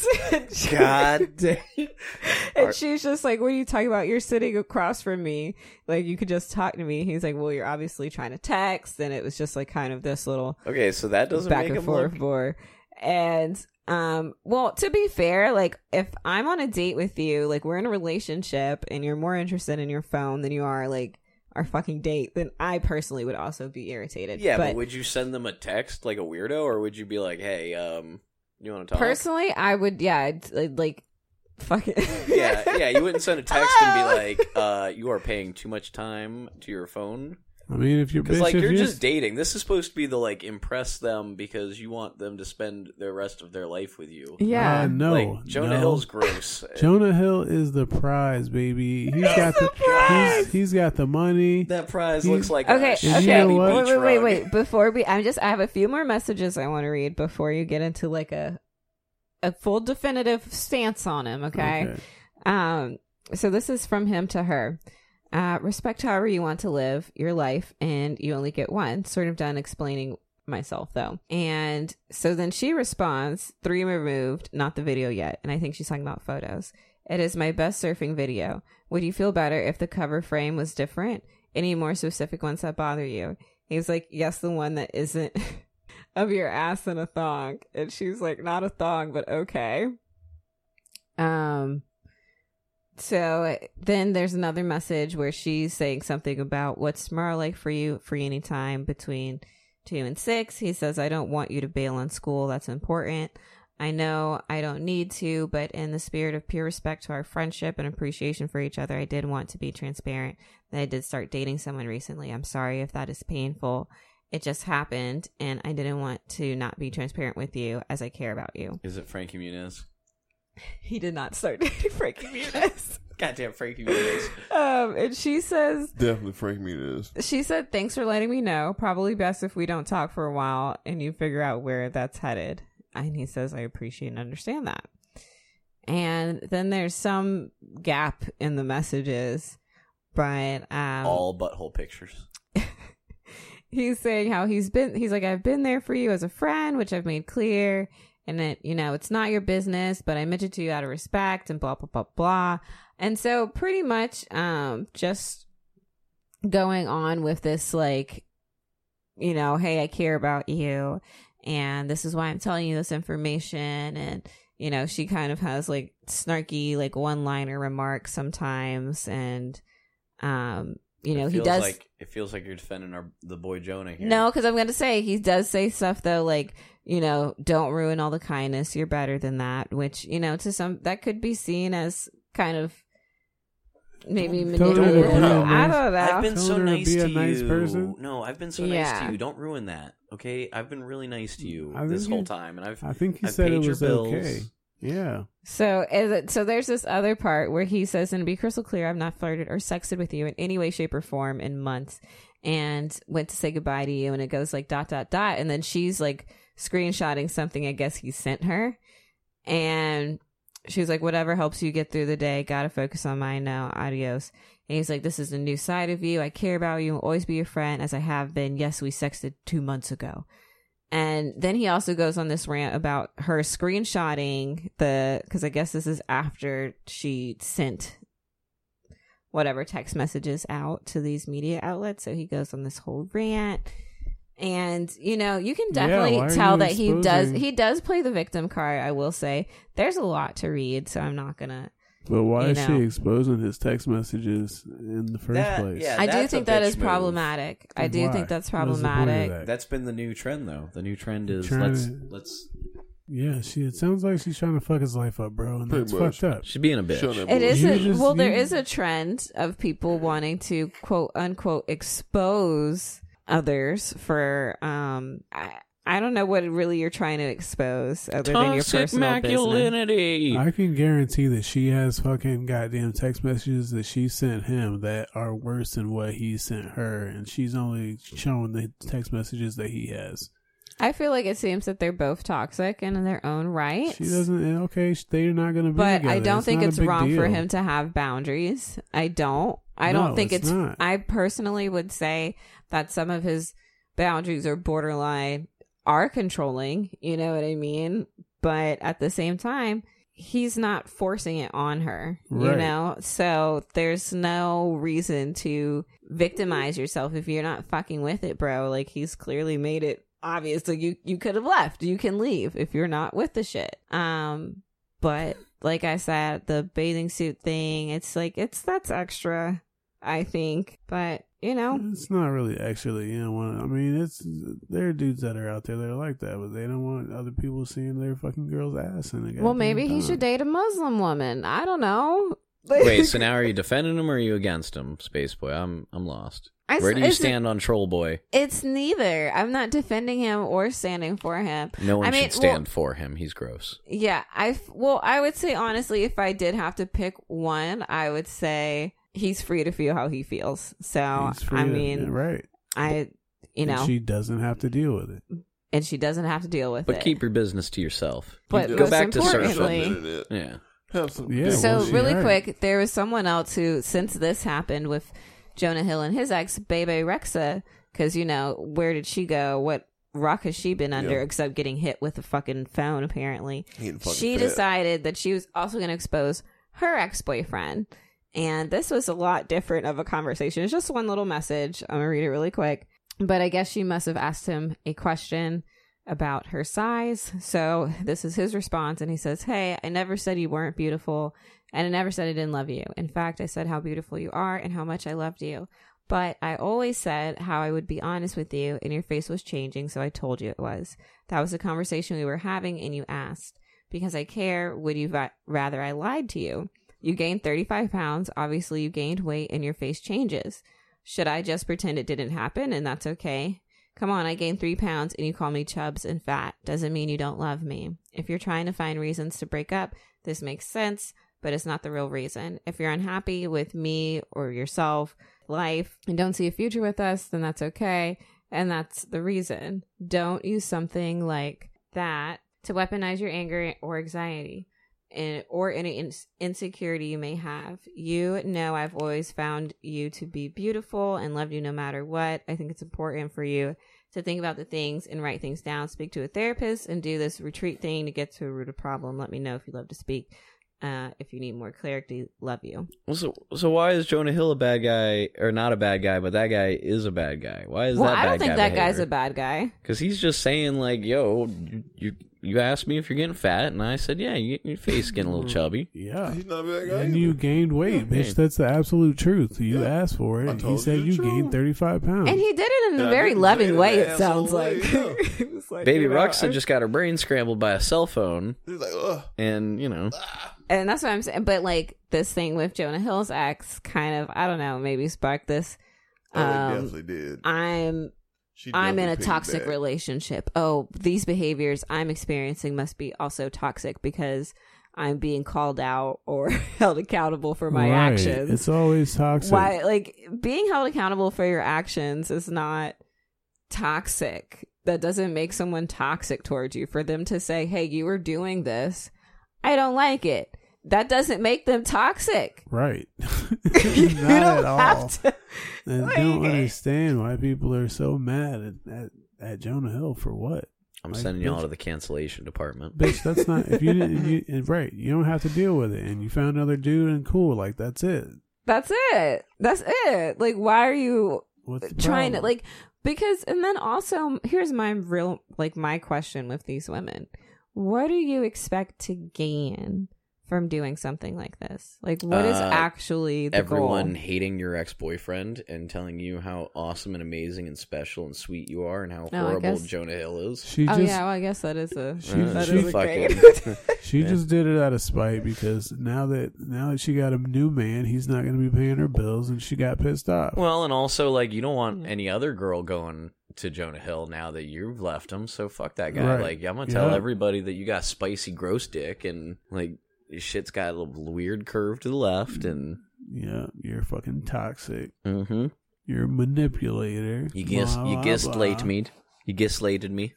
God damn. And she's just like, what are you talking about? You're sitting across from me. Like, you could just talk to me. He's like, well, you're obviously trying to text. And it was just like kind of this little Okay, so that doesn't back make and him forth look... more. And um, well, to be fair, like if I'm on a date with you, like we're in a relationship and you're more interested in your phone than you are like our fucking date, then I personally would also be irritated. Yeah, but, but would you send them a text like a weirdo, or would you be like, hey, um, you want to talk? personally, I would, yeah, I'd, I'd, like, fuck it. yeah, yeah, you wouldn't send a text and be like, uh, you are paying too much time to your phone. I mean, if you're Because, bitch, like, if you're you're just dating. This is supposed to be the, like, impress them because you want them to spend the rest of their life with you. Yeah. Uh, no, Like, Jonah no. Hill's gross. Jonah Hill is the prize, baby. He's got the, prize. he's, he's got the money. That prize He's- looks like Okay, a you okay. know shabby what? beach Wait, wait, wait, rug. wait. Before we, I'm just, I have a few more messages I want to read before you get into like a, a full definitive stance on him. Okay. Okay. Um. So this is from him to her. Uh, respect however you want to live your life, and you only get one. Sort of done explaining myself though. And so then she responds, three removed, not the video yet. And I think she's talking about photos. It is my best surfing video. Would you feel better if the cover frame was different? Any more specific ones that bother you? He's like, yes, the one that isn't of your ass in a thong. And she's like, not a thong, but okay. Um, so then there's another message where she's saying something about what's tomorrow like for you, free anytime between two and six. He says, I don't want you to bail on school. That's important. I know I don't need to, but in the spirit of pure respect to our friendship and appreciation for each other, I did want to be transparent that I did start dating someone recently. I'm sorry if that is painful. It just happened, and I didn't want to not be transparent with you as I care about you. Is it Frankie Muniz? He did not start dating Frankie Muniz. Goddamn Frankie Muniz. Um, and she says... Definitely Frankie Muniz. She said, thanks for letting me know. Probably best if we don't talk for a while and you figure out where that's headed. And he says, I appreciate and understand that. And then there's some gap in the messages, but... Um, All butthole pictures. He's saying how he's been, he's like, I've been there for you as a friend, which I've made clear. And that, you know, it's not your business, but I mentioned to you out of respect and blah, blah, blah, blah. And so pretty much um, just going on with this, like, you know, hey, I care about you. And this is why I'm telling you this information. And, you know, she kind of has like snarky, like one-liner remarks sometimes. And, um, you know, it he feels does. Like, it feels like you're defending our the boy Jonah here. No, because I'm going to say he does say stuff, though, like, you know, don't ruin all the kindness. You're better than that, which, you know, to some, that could be seen as kind of maybe Told her to manipulative. be a I nice- don't know. I've been Told so her to nice be a to nice you. person. No, I've been so nice Yeah. to you. Don't ruin that, okay? I've been really nice to you I think this he- whole time, and I've I think he I've said paid it your was bills. okay. Yeah. So, is it, so there's this other part where he says, and to be crystal clear, I've not flirted or sexted with you in any way, shape, or form in months, and went to say goodbye to you, and it goes like dot, dot, dot, and then she's like screenshotting something I guess he sent her, and she's like, whatever helps you get through the day, gotta focus on mine now, adios. And he's like, this is a new side of you, I care about you, I'll always be your friend, as I have been. Yes, we sexted two months ago. And then he also goes on this rant about her screenshotting the, because I guess this is after she sent whatever text messages out to these media outlets. So he goes on this whole rant. And, you know, you can definitely Yeah, why are tell you that he does, exposing- he does play the victim card, I will say. There's a lot to read, so I'm not going to. But why You is know. she exposing his text messages in the first That- place? yeah. I do that's a think that bitch is move. problematic. I do Why? think that's What is the point of problematic. that? That's been the new trend, though. The new trend is Trying let's to- let's. Yeah, she. It sounds like she's trying to fuck his life up, bro, and Pretty that's much. fucked up. She's being a bitch. Shut up. It is You a, just- well, there you- is a trend of people wanting to quote unquote expose others for um I, I don't know what really you're trying to expose other than your Toxic personal business. masculinity. I can guarantee that she has fucking goddamn text messages that she sent him that are worse than what he sent her, and she's only showing the text messages that he has. I feel like it seems that they're both toxic in their own right. She doesn't. and Okay, they're not going to be But together. I don't think not a it's big wrong for deal. him to have boundaries. I don't. I No, don't think it's it's. not. I personally would say that some of his boundaries are borderline are controlling. You know what I mean? But at the same time, he's not forcing it on her. You Right. know? So there's no reason to victimize yourself if you're not fucking with it, bro. Like, he's clearly made it obvious. Like, you, you could have left. You can leave if you're not with the shit. Um, but like I said, the bathing suit thing, it's like, it's, that's extra, I think. But, you know, It's not really actually, you know. Want I mean, it's there are dudes that are out there that are like that, but they don't want other people seeing their fucking girl's ass. And they well, goddamn maybe he time. should date a Muslim woman. I don't know. Wait, so now are you defending him or are you against him, Space Boy? I'm I'm lost. I s- Where do you it's- stand on Troll Boy? It's neither. I'm not defending him or standing for him. No one I mean, should stand well, for him. He's gross. Yeah, I f- well, I would say honestly, if I did have to pick one, I would say he's free to feel how he feels. So He's free I to- mean, yeah, right? I, you And know, she doesn't have to deal with it. and she doesn't have to deal with But it. keep your business to yourself. But You Go most back to importantly, surfing. Internet. Yeah. Have some. Yeah, so well, she really right. quick, there was someone else who, since this happened with Jonah Hill and his ex, Bebe Rexha, because, you know, where did she go? What rock has she been under Yeah. except getting hit with a fucking phone, apparently? Getting fucking She fat. decided that she was also going to expose her ex-boyfriend. And this was a lot different of a conversation. It's just one little message. I'm going to read it really quick. But I guess she must have asked him a question about her size. So this is his response. And he says, hey, I never said you weren't beautiful. And I never said I didn't love you. In fact, I said how beautiful you are and how much I loved you. But I always said how I would be honest with you, and your face was changing, so I told you it was. That was a conversation we were having, and you asked. Because I care, would you va- rather I lied to you? You gained thirty-five pounds. Obviously, you gained weight, and your face changes. Should I just pretend it didn't happen, and that's okay? Come on, I gained three pounds, and you call me chubs and fat. Doesn't mean you don't love me. If you're trying to find reasons to break up, this makes sense, but it's not the real reason. If you're unhappy with me or yourself, life, and don't see a future with us, then that's okay. And that's the reason. Don't use something like that to weaponize your anger or anxiety and, or any in- insecurity you may have. You know I've always found you to be beautiful and loved you no matter what. I think it's important for you to think about the things and write things down. Speak to a therapist and do this retreat thing to get to a root of problem. Let me know if you love to speak. Uh, if you need more clarity, love you. So, so why is Jonah Hill a bad guy, or not a bad guy, but that guy is a bad guy? Why is well, that bad guy? I don't think guy that behavior? guy's a bad guy. Because he's just saying, like, yo, you, you you asked me if you're getting fat, and I said, yeah, you, your face getting a little chubby. Yeah. He's not a bad guy. And either. you gained weight, bitch. That's the absolute truth. You Yeah. asked for I it. He told said you you the gained truth. thirty-five pounds. And he did it in And a I very didn't say loving it way, in it an sounds asshole like. way, It was like, Baby you know, Ruxa I- just got her brain scrambled by a cell phone, He's like, ugh. and, you know. And that's what I'm saying. But like this thing with Jonah Hill's ex kind of, I don't know, maybe sparked this. Oh, they Um, definitely did. I'm She I'm in a definitely toxic piggybacked. relationship. Oh, these behaviors I'm experiencing must be also toxic because I'm being called out or held accountable for my Right. actions. It's always toxic. Why, like, being held accountable for your actions is not toxic. That doesn't make someone toxic towards you. For them to say, hey, you were doing this, I don't like it. That doesn't make them toxic. Right. You Not don't at all. have to. I like- don't understand why people are so mad at, at, at Jonah Hill for what. I'm Like, sending y'all bitch- to the cancellation department. Bitch, that's not if you didn't. You, and right, you don't have to deal with it, and you found another dude and cool. Like that's it. That's it. That's it. Like, why are you What's the trying to, problem? like, because, and then also, here's my real, like, my question with these women. What do you expect to gain from doing something like this? Like, what is Uh, actually the Everyone goal? hating your ex-boyfriend and telling you how awesome and amazing and special and sweet you are and how No, I horrible guess- Jonah Hill is. She Oh, just yeah, well, I guess that is a, She- that she is a fucking- great. she Yeah. just did it out of spite because now that now that she got a new man, he's not going to be paying her bills, and she got pissed off. Well, and also, like, you don't want Yeah. any other girl going to Jonah Hill now that you've left him, so fuck that guy. Right. Like, I'm gonna tell Yeah. everybody that you got spicy gross dick, and, like, your shit's got a little weird curve to the left, and... Yeah, you're fucking toxic. Mm-hmm. You're a manipulator. You guess, Blah, you blah, gaslighted blah. me. You gaslighted me.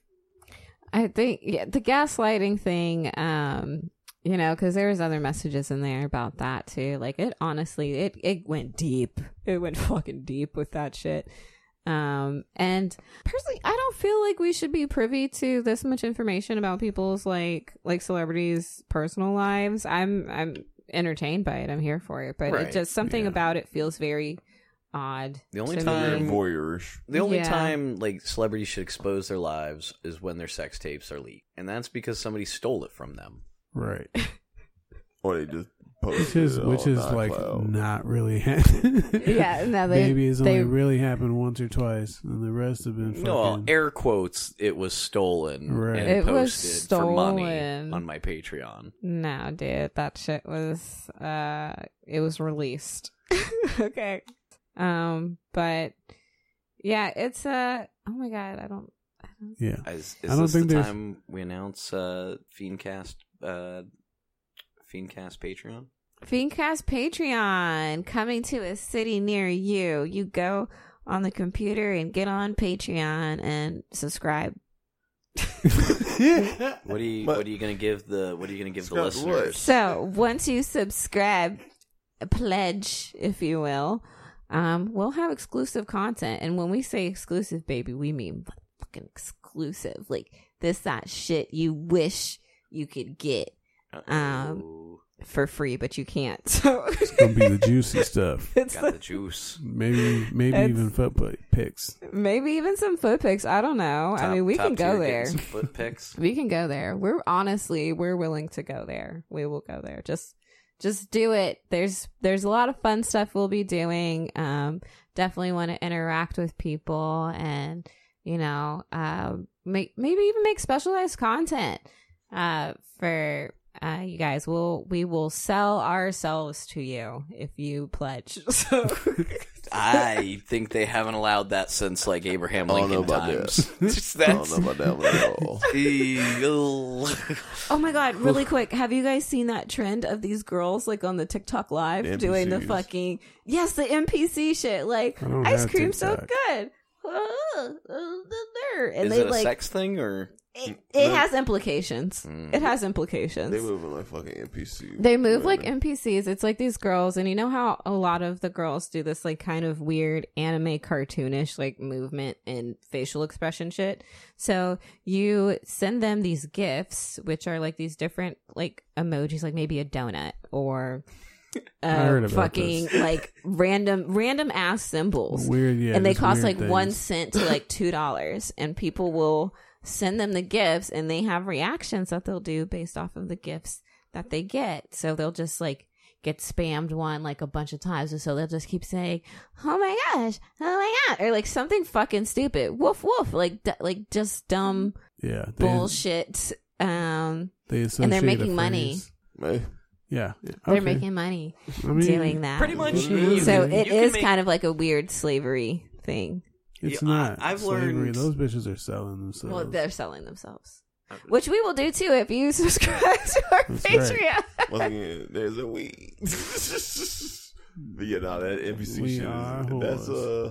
I think, yeah, the gaslighting thing, um, you know, because there was other messages in there about that too. Like, it honestly, it, it went deep. It went fucking deep with that shit. Um, and personally, I don't feel like we should be privy to this much information about people's like, like celebrities' personal lives. I'm, I'm entertained by it. I'm here for it, but Right. it just something Yeah. about it feels very odd. The only to time- me. Voyeurish. The only Yeah. time, like, celebrities should expose their lives is when their sex tapes are leaked. And that's because somebody stole it from them. Right. Or they just posted Which is it which on is like iCloud. not really happening. Yeah, no, they- Maybe it's they- only really happened once or twice, and the rest have been fucking. No, air quotes, it was stolen Right. and It was posted for money stolen. on my Patreon. No, dude, that shit was uh it was released. Okay. Um, but yeah, it's uh oh my god, I don't, I don't Yeah. Is, I is don't this think the there's- time we announce uh, Fiendcast, uh, Fiendcast Patreon? Fiendcast Patreon coming to a city near you. You go on the computer and get on Patreon and subscribe. What are you But- What are you gonna give the What are you gonna give the Scott, what? listeners? So once you subscribe, pledge, if you will, um, we'll have exclusive content. And when we say exclusive, baby, we mean fucking exclusive. Like this, that shit you wish you could get. Um, Uh-oh. for free, but you can't. So It's gonna be the juicy stuff. it's Got the juice. Maybe, maybe It's- even foot pics. maybe even some foot pics. I don't know. I Top- mean, we top can go tier there. getting some Foot pics. We can go there. We're honestly, we're willing to go there. We will go there. Just, just do it. There's, there's a lot of fun stuff we'll be doing. Um, definitely want to interact with people and, you know, uh, make, maybe even make specialized content, uh, for, uh, you guys. We'll, we will sell ourselves to you if you pledge. So. I think they haven't allowed that since like Abraham I don't know Lincoln about times. Just I that's don't know about that one at all. Ew. Oh my god, really quick. Have you guys seen that trend of these girls like on the TikTok live The doing the N P Cs. fucking yes, the N P C shit. Like I don't ice have cream so TikTok. good. And Is they it a like sex thing or? it, it has implications. Mm. It has implications. They moving like fucking N P Cs. They move like N P Cs. It's like these girls, and you know how a lot of the girls do this like kind of weird anime cartoonish like movement and facial expression shit. So you send them these gifts, which are like these different like emojis, like maybe a donut or I heard uh, about fucking this. like random random ass symbols. Weird, yeah. and they just cost weird like one things. cent to like two dollars, and people will send them the gifts, and they have reactions that they'll do based off of the gifts that they get. So they'll just like get spammed one like a bunch of times, and so they'll just keep saying, "Oh my gosh, oh my god," or like something fucking stupid, woof woof, like d- like just dumb Yeah, they, bullshit. Um, They and they're associate a making money. phrase. Man, Yeah, They're okay. making money I mean, doing that. Pretty much. So you So can- it you can is make- kind of like a weird slavery thing. It's Yeah, not. I- I've slavery. learned- Those bitches are selling themselves. Well, they're selling themselves, which we will do too if you subscribe to our That's Patreon. once again, there's a we. But yeah, nah, that N P C We shit. are Is, that's whores. uh,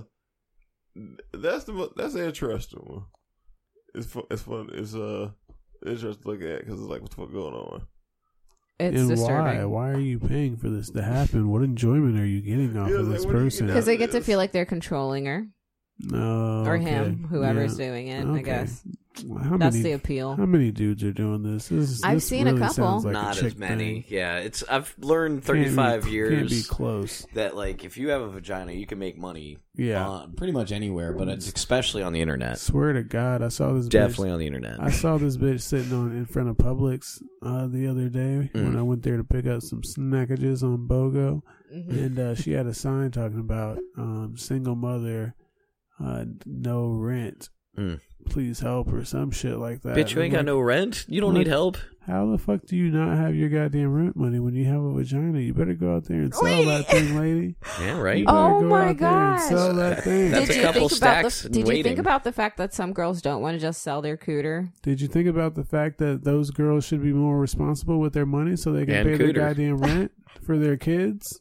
that's the mo- that's an interesting one. It's fun. It's fun. It's uh, interesting to look at because it's like what the fuck going on. It's and why? disturbing Why are you paying for this to happen? What enjoyment are you getting off Yeah, of like, this what are you person? getting because out they of get to this? feel like they're controlling her No, or okay. him, whoever's Yeah. doing it. I Okay. guess How that's many? the appeal. How many dudes are doing this? this is- I've this seen a really couple. sounds like a Not chick as many. thing. Yeah, it's. I've learned Can't be- thirty-five Can't be years close. that like if you have a vagina, you can make money. Yeah. on pretty much anywhere, but it's especially on the internet. Swear to God, I saw this. Definitely Bitch, on the internet. I saw this bitch sitting on in front of Publix uh, the other day when Mm. I went there to pick up some snackages on BOGO, Mhm. and uh, she had a sign talking about um, single mother, uh, no rent. Mm. Please help or some shit like that. Bitch, you I'm ain't got like, no rent. You don't what? need help. How the fuck do you not have your goddamn rent money when you have a vagina? You better go out there and sell Wait. that thing, lady. Yeah, right. You better Oh go my out there and gosh. sell that thing. That's did a you couple think about stacks the, and Did you think waiting. about the fact that some girls don't want to just sell their cooter? Did you think about the fact that those girls should be more responsible with their money so they can And pay their cooter. goddamn rent for their kids?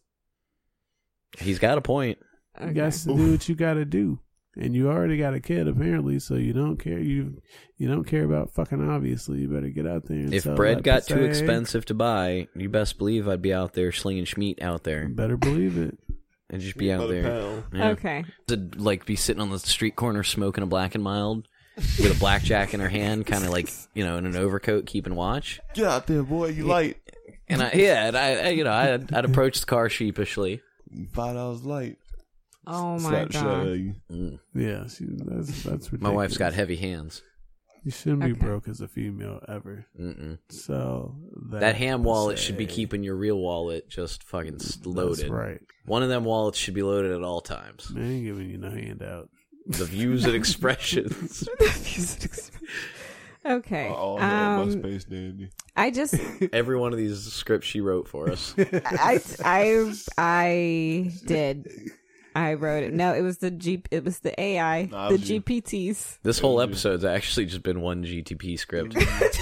He's got a point. You got to do what you got to do, and you already got a kid apparently, so you don't care. You you don't care about fucking obviously. You better get out there. And If sell bread that got too pussy. expensive to buy, you best believe I'd be out there slinging schmeat out there Better believe it. and just be out By the there. pound. Yeah. Okay. To like be sitting on the street corner smoking a black and mild with a blackjack in her hand, kind of like you know in an overcoat, keeping watch. Get out there, boy. You light. And I yeah, and I, I you know I'd, I'd approach the car sheepishly. Five dollars light. Oh my Slap the shit out god. of you. Mm. Yeah, she, that's that's ridiculous. My wife's got heavy hands. You shouldn't be Okay. broke as a female ever. Mm-mm. So that, That ham wallet should be say- keeping your real wallet just fucking s- loaded. That's right. One of them wallets should be loaded at all times. Man, I ain't giving you no handout. The views and expressions. Okay. All hell my Um, space dandy. I just Every one of these scripts she wrote for us. I I I did. I wrote it. No, it was the G. It was the A I, Nah, it the was you. G P Ts. This whole episode's actually just been one G T P script.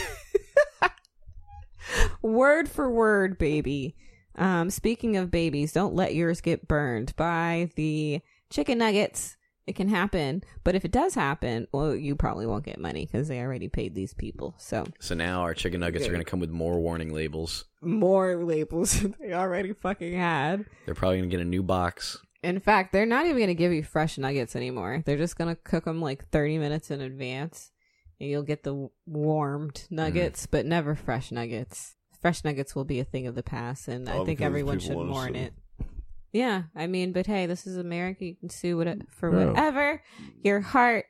Word for word, baby. Um, speaking of babies, don't let yours get burned by the chicken nuggets. It can happen, but if it does happen, well, you probably won't get money because they already paid these people. So So now our chicken nuggets are going to come with more warning labels. more labels than they already fucking had. They're probably going to get a new box. In fact, they're not even going to give you fresh nuggets anymore. They're just going to cook them like thirty minutes in advance. And you'll get the warmed nuggets, but never fresh nuggets. fresh nuggets will be a thing of the past, and I All think because everyone people should wanna mourn sue. it. Yeah, I mean, but hey, this is America. You can sue what, for Bro. whatever your heart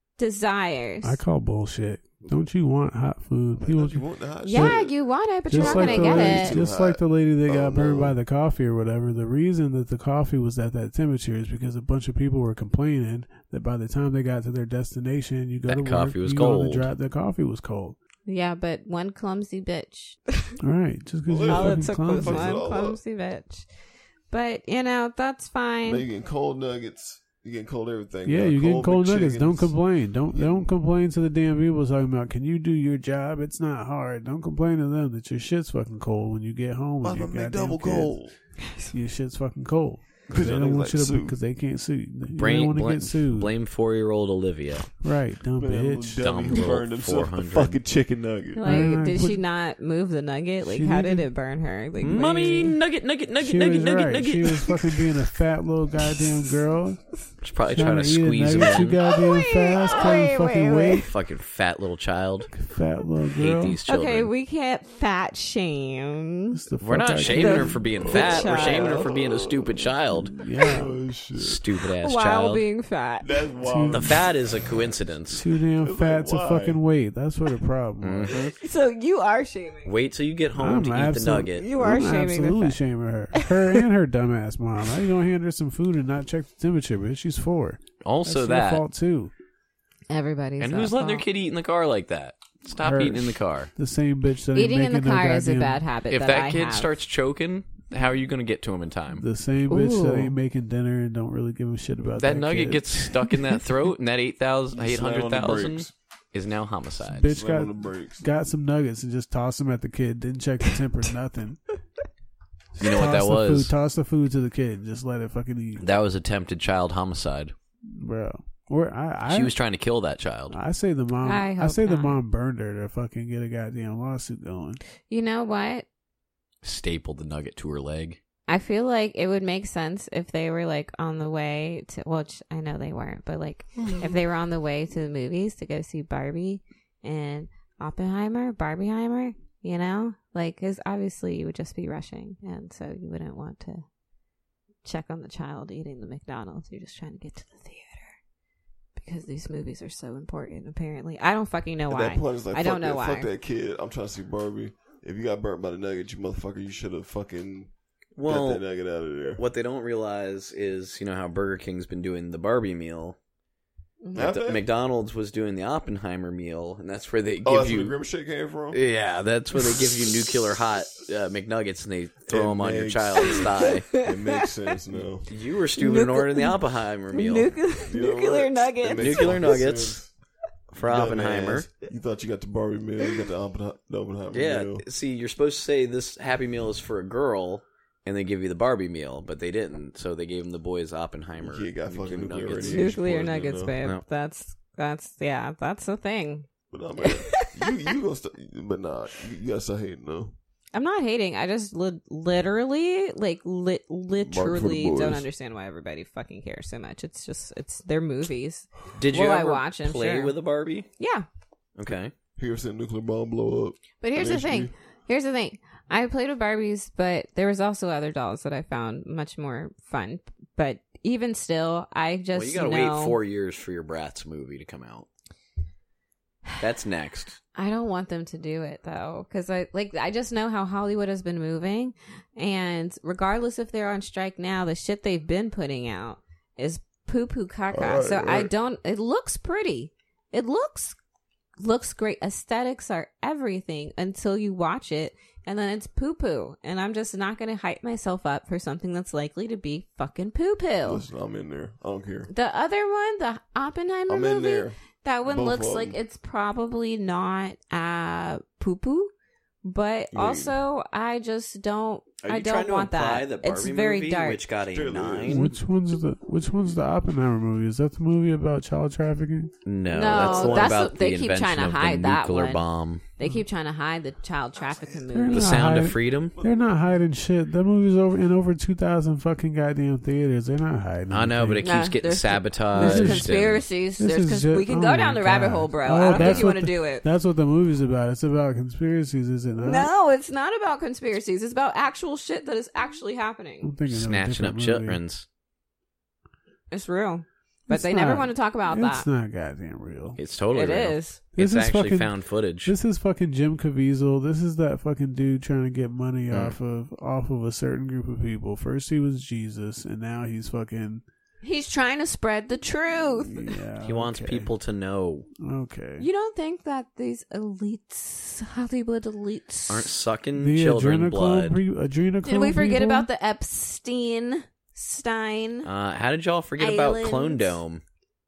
desires. I call bullshit. Don't you want hot food? People, Don't you want the hot yeah, shit? you want it, but just you're not like going the to lady, get it. just like the lady that Oh, got burned no. by the coffee or whatever. The reason that the coffee was at that temperature is because a bunch of people were complaining that by the time they got to their destination, you go That to work, coffee was you go on the cold. drive, the coffee was cold. Yeah, but one clumsy bitch. All right, just because Well, you're all All fucking it took was clumsy. Fucks it one all up. clumsy bitch. But, you know, that's Now fine. you getting cold nuggets. You getting cold everything. Yeah, man. you're getting cold big nuggets. Don't chickens. complain. Don't don't complain to the damn people talking about. Can you do your job? It's not hard. Don't complain to them that your shit's fucking cold when you get home. With I'm your gonna make goddamn double kids. cold. Your shit's fucking cold. Because They y'all don't niggas want like you to sue. because they can't sue. You don't Blame, want to blame, get sued. blame four-year-old Olivia. Right, dumb Man, that bitch. little dummy Dumb who little burned himself with a four hundred. fucking chicken nugget. Like, Alright, did put- she not move the nugget? Like, She how needed- did it burn her? Like, Mommy, maybe- nugget, nugget, nugget, She nugget, was nugget, right. nugget. She was fucking being a fat little goddamn girl. She's probably trying to eat a squeeze him nugget too in. goddamn Oh, wait, fast. oh, Couldn't wait, fucking wait, wait. wait. Fucking fat little child. Fat little Hate girl. these children. Okay, we can't fat shame. It's the We're fuck not I shaming can. her for being fat. We're child. shaming her for being a stupid child. Yeah. Oh, shit. Stupid ass While child. being fat. That's wild. The fat is a coincidence. Too damn It's fat like, to why? fucking wait. That's what the problem was. Mhm. So you are shaming. Wait till you get home I'm to eat the absolute- nugget. You are I'm shaming the absolutely fat. shaming her. Her and her dumbass mom. How you gonna hand her some food and not check the temperature, bitch? She's four. Also That's that. your fault too. Everybody's And at who's letting their fault. kid eat in the car like that? Stop Her. eating in the car. The same bitch that Eating ain't in the making no car is a goddamn- bad habit If that, that I kid have. starts choking, how are you going to get to him in time? The same bitch that Ooh. ain't making dinner and don't really give a shit about that. That nugget kid. gets stuck in that throat, and that eight thousand, eight Slam hundred on the thousand brakes. is now homicide. Bitch Slam on the got brakes. got some nuggets and just toss them at the kid. Didn't check the temper, nothing. You know what Toss that the was? Food, toss the food to the kid. And just let it fucking eat, That was attempted child homicide. bro. Or I, I, She was trying to kill that child. I say the mom. I I, hope say the not. mom burned her to fucking get a goddamn lawsuit going. You know what? Stapled the nugget to her leg. I feel like it would make sense if they were like on the way to, well, ch- I know they weren't, but like if they were on the way to the movies to go see Barbie and Oppenheimer, Barbieheimer, you know, like, because obviously you would just be rushing, and so you wouldn't want to check on the child eating the McDonald's. You're just trying to get to the theater because these movies are so important. Apparently, I don't fucking know At why. that point, it's like, I fuck don't know that, why. Fuck that kid. I'm trying to see Barbie. If you got burnt by the nugget, you motherfucker, you should have fucking got Well, that nugget out of there. what they don't realize is, you know how Burger King's been doing the Barbie meal. Mhm. Have Mc- they? McDonald's was doing the Oppenheimer meal, and that's where they give Oh, that's where you. the Grimace shit came from? Yeah, that's where they give you nuclear hot uh, McNuggets, and they throw It them on your makes- child's thigh. It makes sense now. You were stupid and Nucle- ordering the Oppenheimer meal Nucle- You know nuclear what? nuggets. It makes Nuclear fucking nuggets sense. for Dumbass. Oppenheimer. You thought you got the Barbie meal, you got the Oppen- the Oppenheimer Yeah, meal. see, you're supposed to say this Happy Meal is for a girl, and they give you the Barbie meal, but they didn't, so they gave them the boys Oppenheimer. You got fucking nuclear nuggets. radiation. Nuclear poisoning, nuggets, though. babe. No. That's that's yeah, that's the thing. But nah, man, you you gonna st- but nah, you, you gotta start hating though. I'm not hating. I just li- literally, like, li- literally boys. don't understand why everybody fucking cares so much. It's just, it's their movies. Did you Will I ever watch 'em? play Sure. with a Barbie? Yeah, Okay. Here, seen a nuclear bomb blow up. but here's the Eventually. thing. Here's the thing. I played with Barbies, but there was also other dolls that I found much more fun. But even still, I just Well, you gotta know, wait four years for your Bratz movie to come out. That's next. I don't want them to do it though, because I like I just know how Hollywood has been moving, and regardless if they're on strike now, the shit they've been putting out is poo poo caca. Right, so I right. don't. It looks pretty. It looks looks great. Aesthetics are everything until you watch it, and then it's poo poo. And I'm just not going to hype myself up for something that's likely to be fucking poo poo. Listen, I'm in there. I don't care. The other one, the Oppenheimer I'm movie. in there. That one Both looks of like them. it's probably not uh poo poo, but Yeah. also I just don't. Are I you don't trying to want imply that. the It's Barbie very movie, dark. which got a Surely. nine? Which one's the Which one's the Oppenheimer movie? Is that the movie about child trafficking? No, No, that's the one that's about the- they the keep invention trying to of hide the that nuclear one. bomb. They keep trying to hide the child trafficking They're movie. The not Sound of hiding- Freedom. They're not hiding shit. That movie's over in over two thousand fucking goddamn theaters. They're not hiding. I know, but it anything. keeps Nah, getting there's- sabotaged. There's This is- and- conspiracies. This There's is cons- ju- we can oh go my down the rabbit God. hole, bro. Oh, I don't think that's you what want to the- do it. That's what the movie's about. It's about conspiracies, is it not? No, it's not about conspiracies. It's about actual shit that is actually happening. I'm thinking of a snatching up different movie. children's. It's real. But It's they never not- want to talk about It's that. not goddamn real. It's totally It real. is. This It's is actually fucking- found footage. This is fucking Jim Caviezel. This is that fucking dude trying to get money Mm. off of off of a certain group of people. First he was Jesus, and now he's fucking. He's trying to spread the truth. Yeah, He wants okay. people to know. Okay. You don't think that these elites, Hollywood elites, Aren't sucking The children adrenochrome blood. Pre- adrenochrome Did we forget people? about the Epstein Stein? Uh, how did y'all forget about Islands. Clone Dome?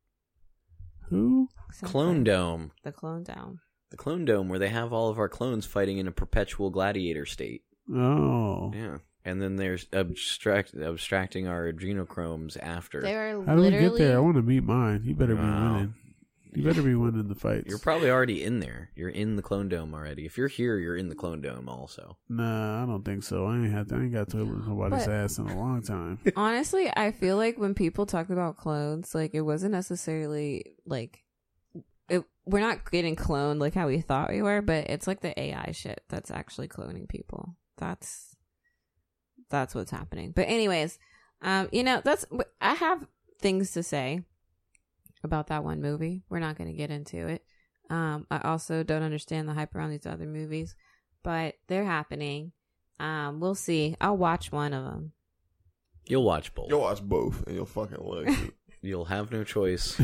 Who? Clone Dome. The Clone Dome. The Clone Dome, where they have all of our clones fighting in a perpetual gladiator state. Oh. Yeah. And then there's abstract abstracting our adrenochromes after. They are How do we literally. get there? I want to meet mine. You better be Wow. winning. You better be winning the fights. You're probably already in there. You're in the Clone Dome already. If you're here, you're in the Clone Dome also. Nah, I don't think so. I ain't had. To, I ain't got to whip nobody's But- ass in a long time. Honestly, I feel like when people talk about clones, like it wasn't necessarily like it. We're not getting cloned like how we thought we were, but it's like the A I shit that's actually cloning people. That's that's what's happening. But anyways, um, you know, that's I have things to say about that one movie. We're not going to get into it. Um, I also don't understand the hype around these other movies, but they're happening. Um, we'll see. I'll watch one of them. You'll watch both. You'll watch both, and you'll fucking like it. You'll have no choice.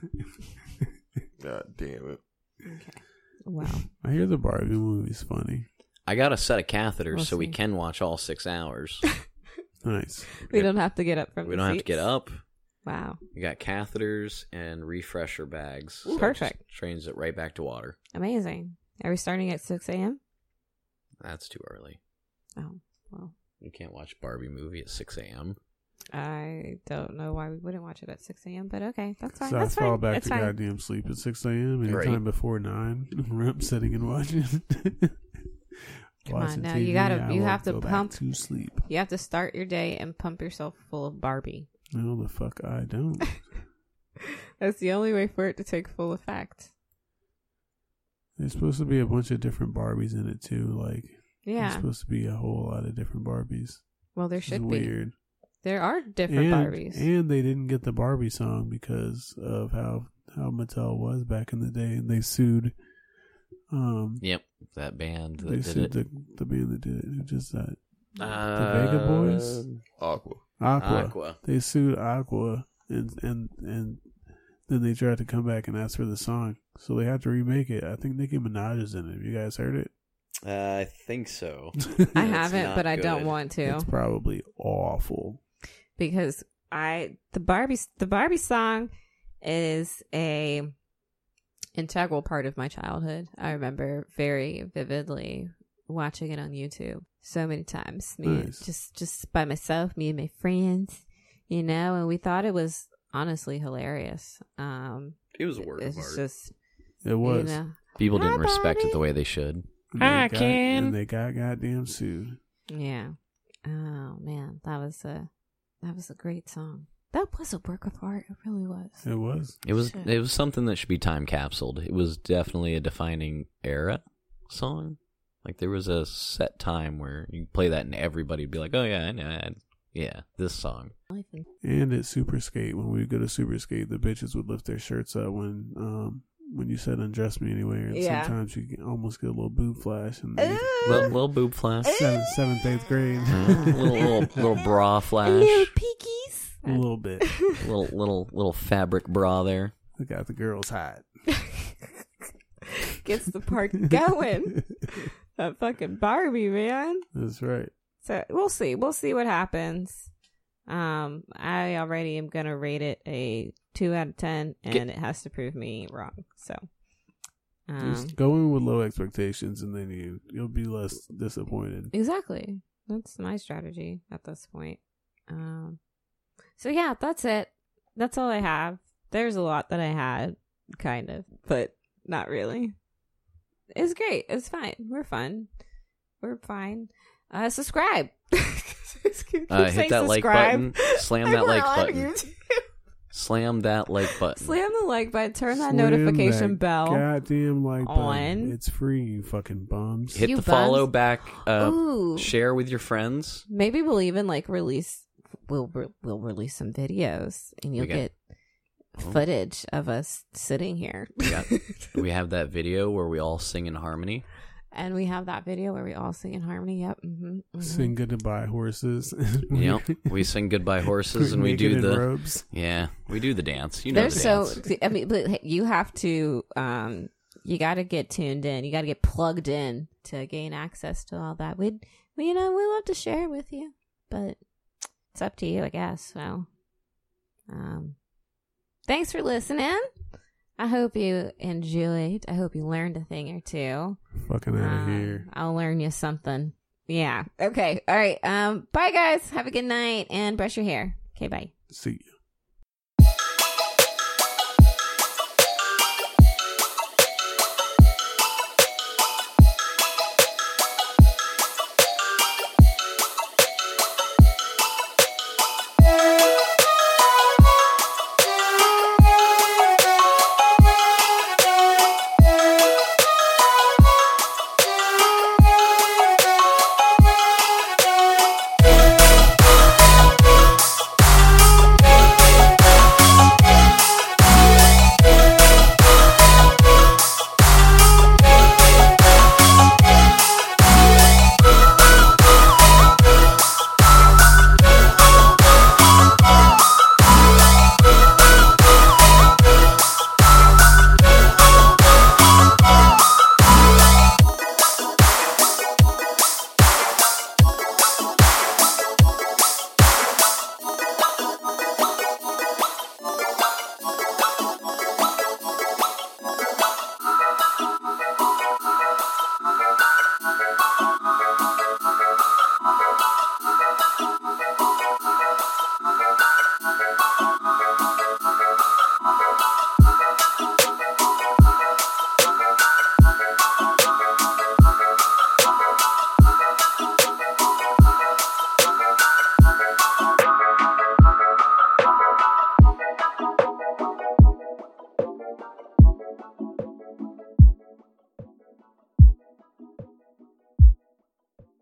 God damn it. Okay. Wow. I hear the Barbie movie's funny. I got a set of catheters We'll so we see. can watch all six hours. Nice. We don't have to get up from we the don't have to seats. get up. Wow. We got catheters and refresher bags. So it Perfect. just trains it right back to water. Amazing. Are we starting at six a.m.? That's too early. Oh, well. You can't watch Barbie movie at six a.m. I don't know why we wouldn't watch it at six a.m., but okay. That's fine. So That's I fall fine. back it's to fine. goddamn sleep at six a.m. Right. Anytime before nine. I'm sitting and watching. Come Watching on now. T V, You gotta- I you won't have to go back pump- to sleep. You have to start your day and pump yourself full of Barbie. No, the fuck I don't. That's the only way for it to take full effect. There's supposed to be a bunch of different Barbies in it too. Like, there's Yeah. supposed to be a whole lot of different Barbies. Well, there It's should be. weird. There are different and, Barbies. and they didn't get the Barbie song because of how how Mattel was back in the day, and they sued. Um, Yep, that band that they did sued it. the the band that did it. Who just that? Uh, Vega Boys? Aqua. Aqua. Aqua. They sued Aqua, and and and then they tried to come back and ask for the song, so they had to remake it. I think Nicki Minaj is in it. Have you guys heard it? Uh, I think so. I It's haven't, not but I don't good. want to. It's probably awful. Because I the Barbie the Barbie song is a integral part of my childhood. I remember very vividly watching it on YouTube so many times. Me Nice. just just by myself, me and my friends, you know, and we thought it was honestly hilarious. Um It was a work of it's art. just It was. you know, People didn't Hi, respect Barbie. it the way they should. And they I got- can. And they got goddamn sued. yeah. Oh man, that was a that was a great song. That was a work of art. It really was. It was. It was Shit. it was something that should be time capsuled. It was definitely a defining era song. Like there was a set time where you play that and everybody would be like, "Oh yeah, I know, I- yeah, this song." Life and- And at Super Skate, when we would go to Super Skate, the bitches would lift their shirts up when um when you said undress me anyway. And Yeah. sometimes you can almost get a little boob flash in the Little, little boob flash, seventh, seventh, eighth grade. Mhm. little little little bra flash, Little peekies. A little bit. little little little fabric bra there. I got the girls hot. Gets the part going. That fucking Barbie, man. That's right. So we'll see. We'll see what happens. Um, I already am gonna rate it a two out of ten, and Get- it has to prove me wrong. So, um, Just go in with low expectations, and then you you'll be less disappointed. exactly. That's my strategy at this point. Um, so yeah, that's it. That's all I have. There's a lot that I had, kind of, but not really. It's great. It's fine. We're fun. We're fine. Uh, subscribe. Keep Uh, hit saying that like subscribe. button. Slam Like that we're like on button. YouTube. Slam that like button. Slam the like button. Turn that Slam notification that bell. Goddamn like on. button. It's free, you fucking bums. Hit You the bums. follow back. Uh, Ooh. share with your friends. Maybe we'll even like release. We'll re- we'll release some videos, and you'll We got- get Oh. footage of us sitting here. We got- We have that video where we all sing in harmony. And we have that video where we all sing in harmony. Yep. Mm-hmm, mm-hmm. Sing goodbye horses. Yep. We sing goodbye horses and we Naked do in the robes. yeah, we do the dance. You know They're the so. dance. I mean, but hey, you have to. Um, you got to get tuned in. You got to get plugged in to gain access to all that. We'd, we, you know, we love to share with you, but it's up to you, I guess. So, um, thanks for listening. I hope you enjoyed. I hope you learned a thing or two. Fucking out of Um, here. I'll learn you something. Yeah. Okay. All right. Um. Bye, guys. Have a good night and brush your hair. Okay. Bye. See you.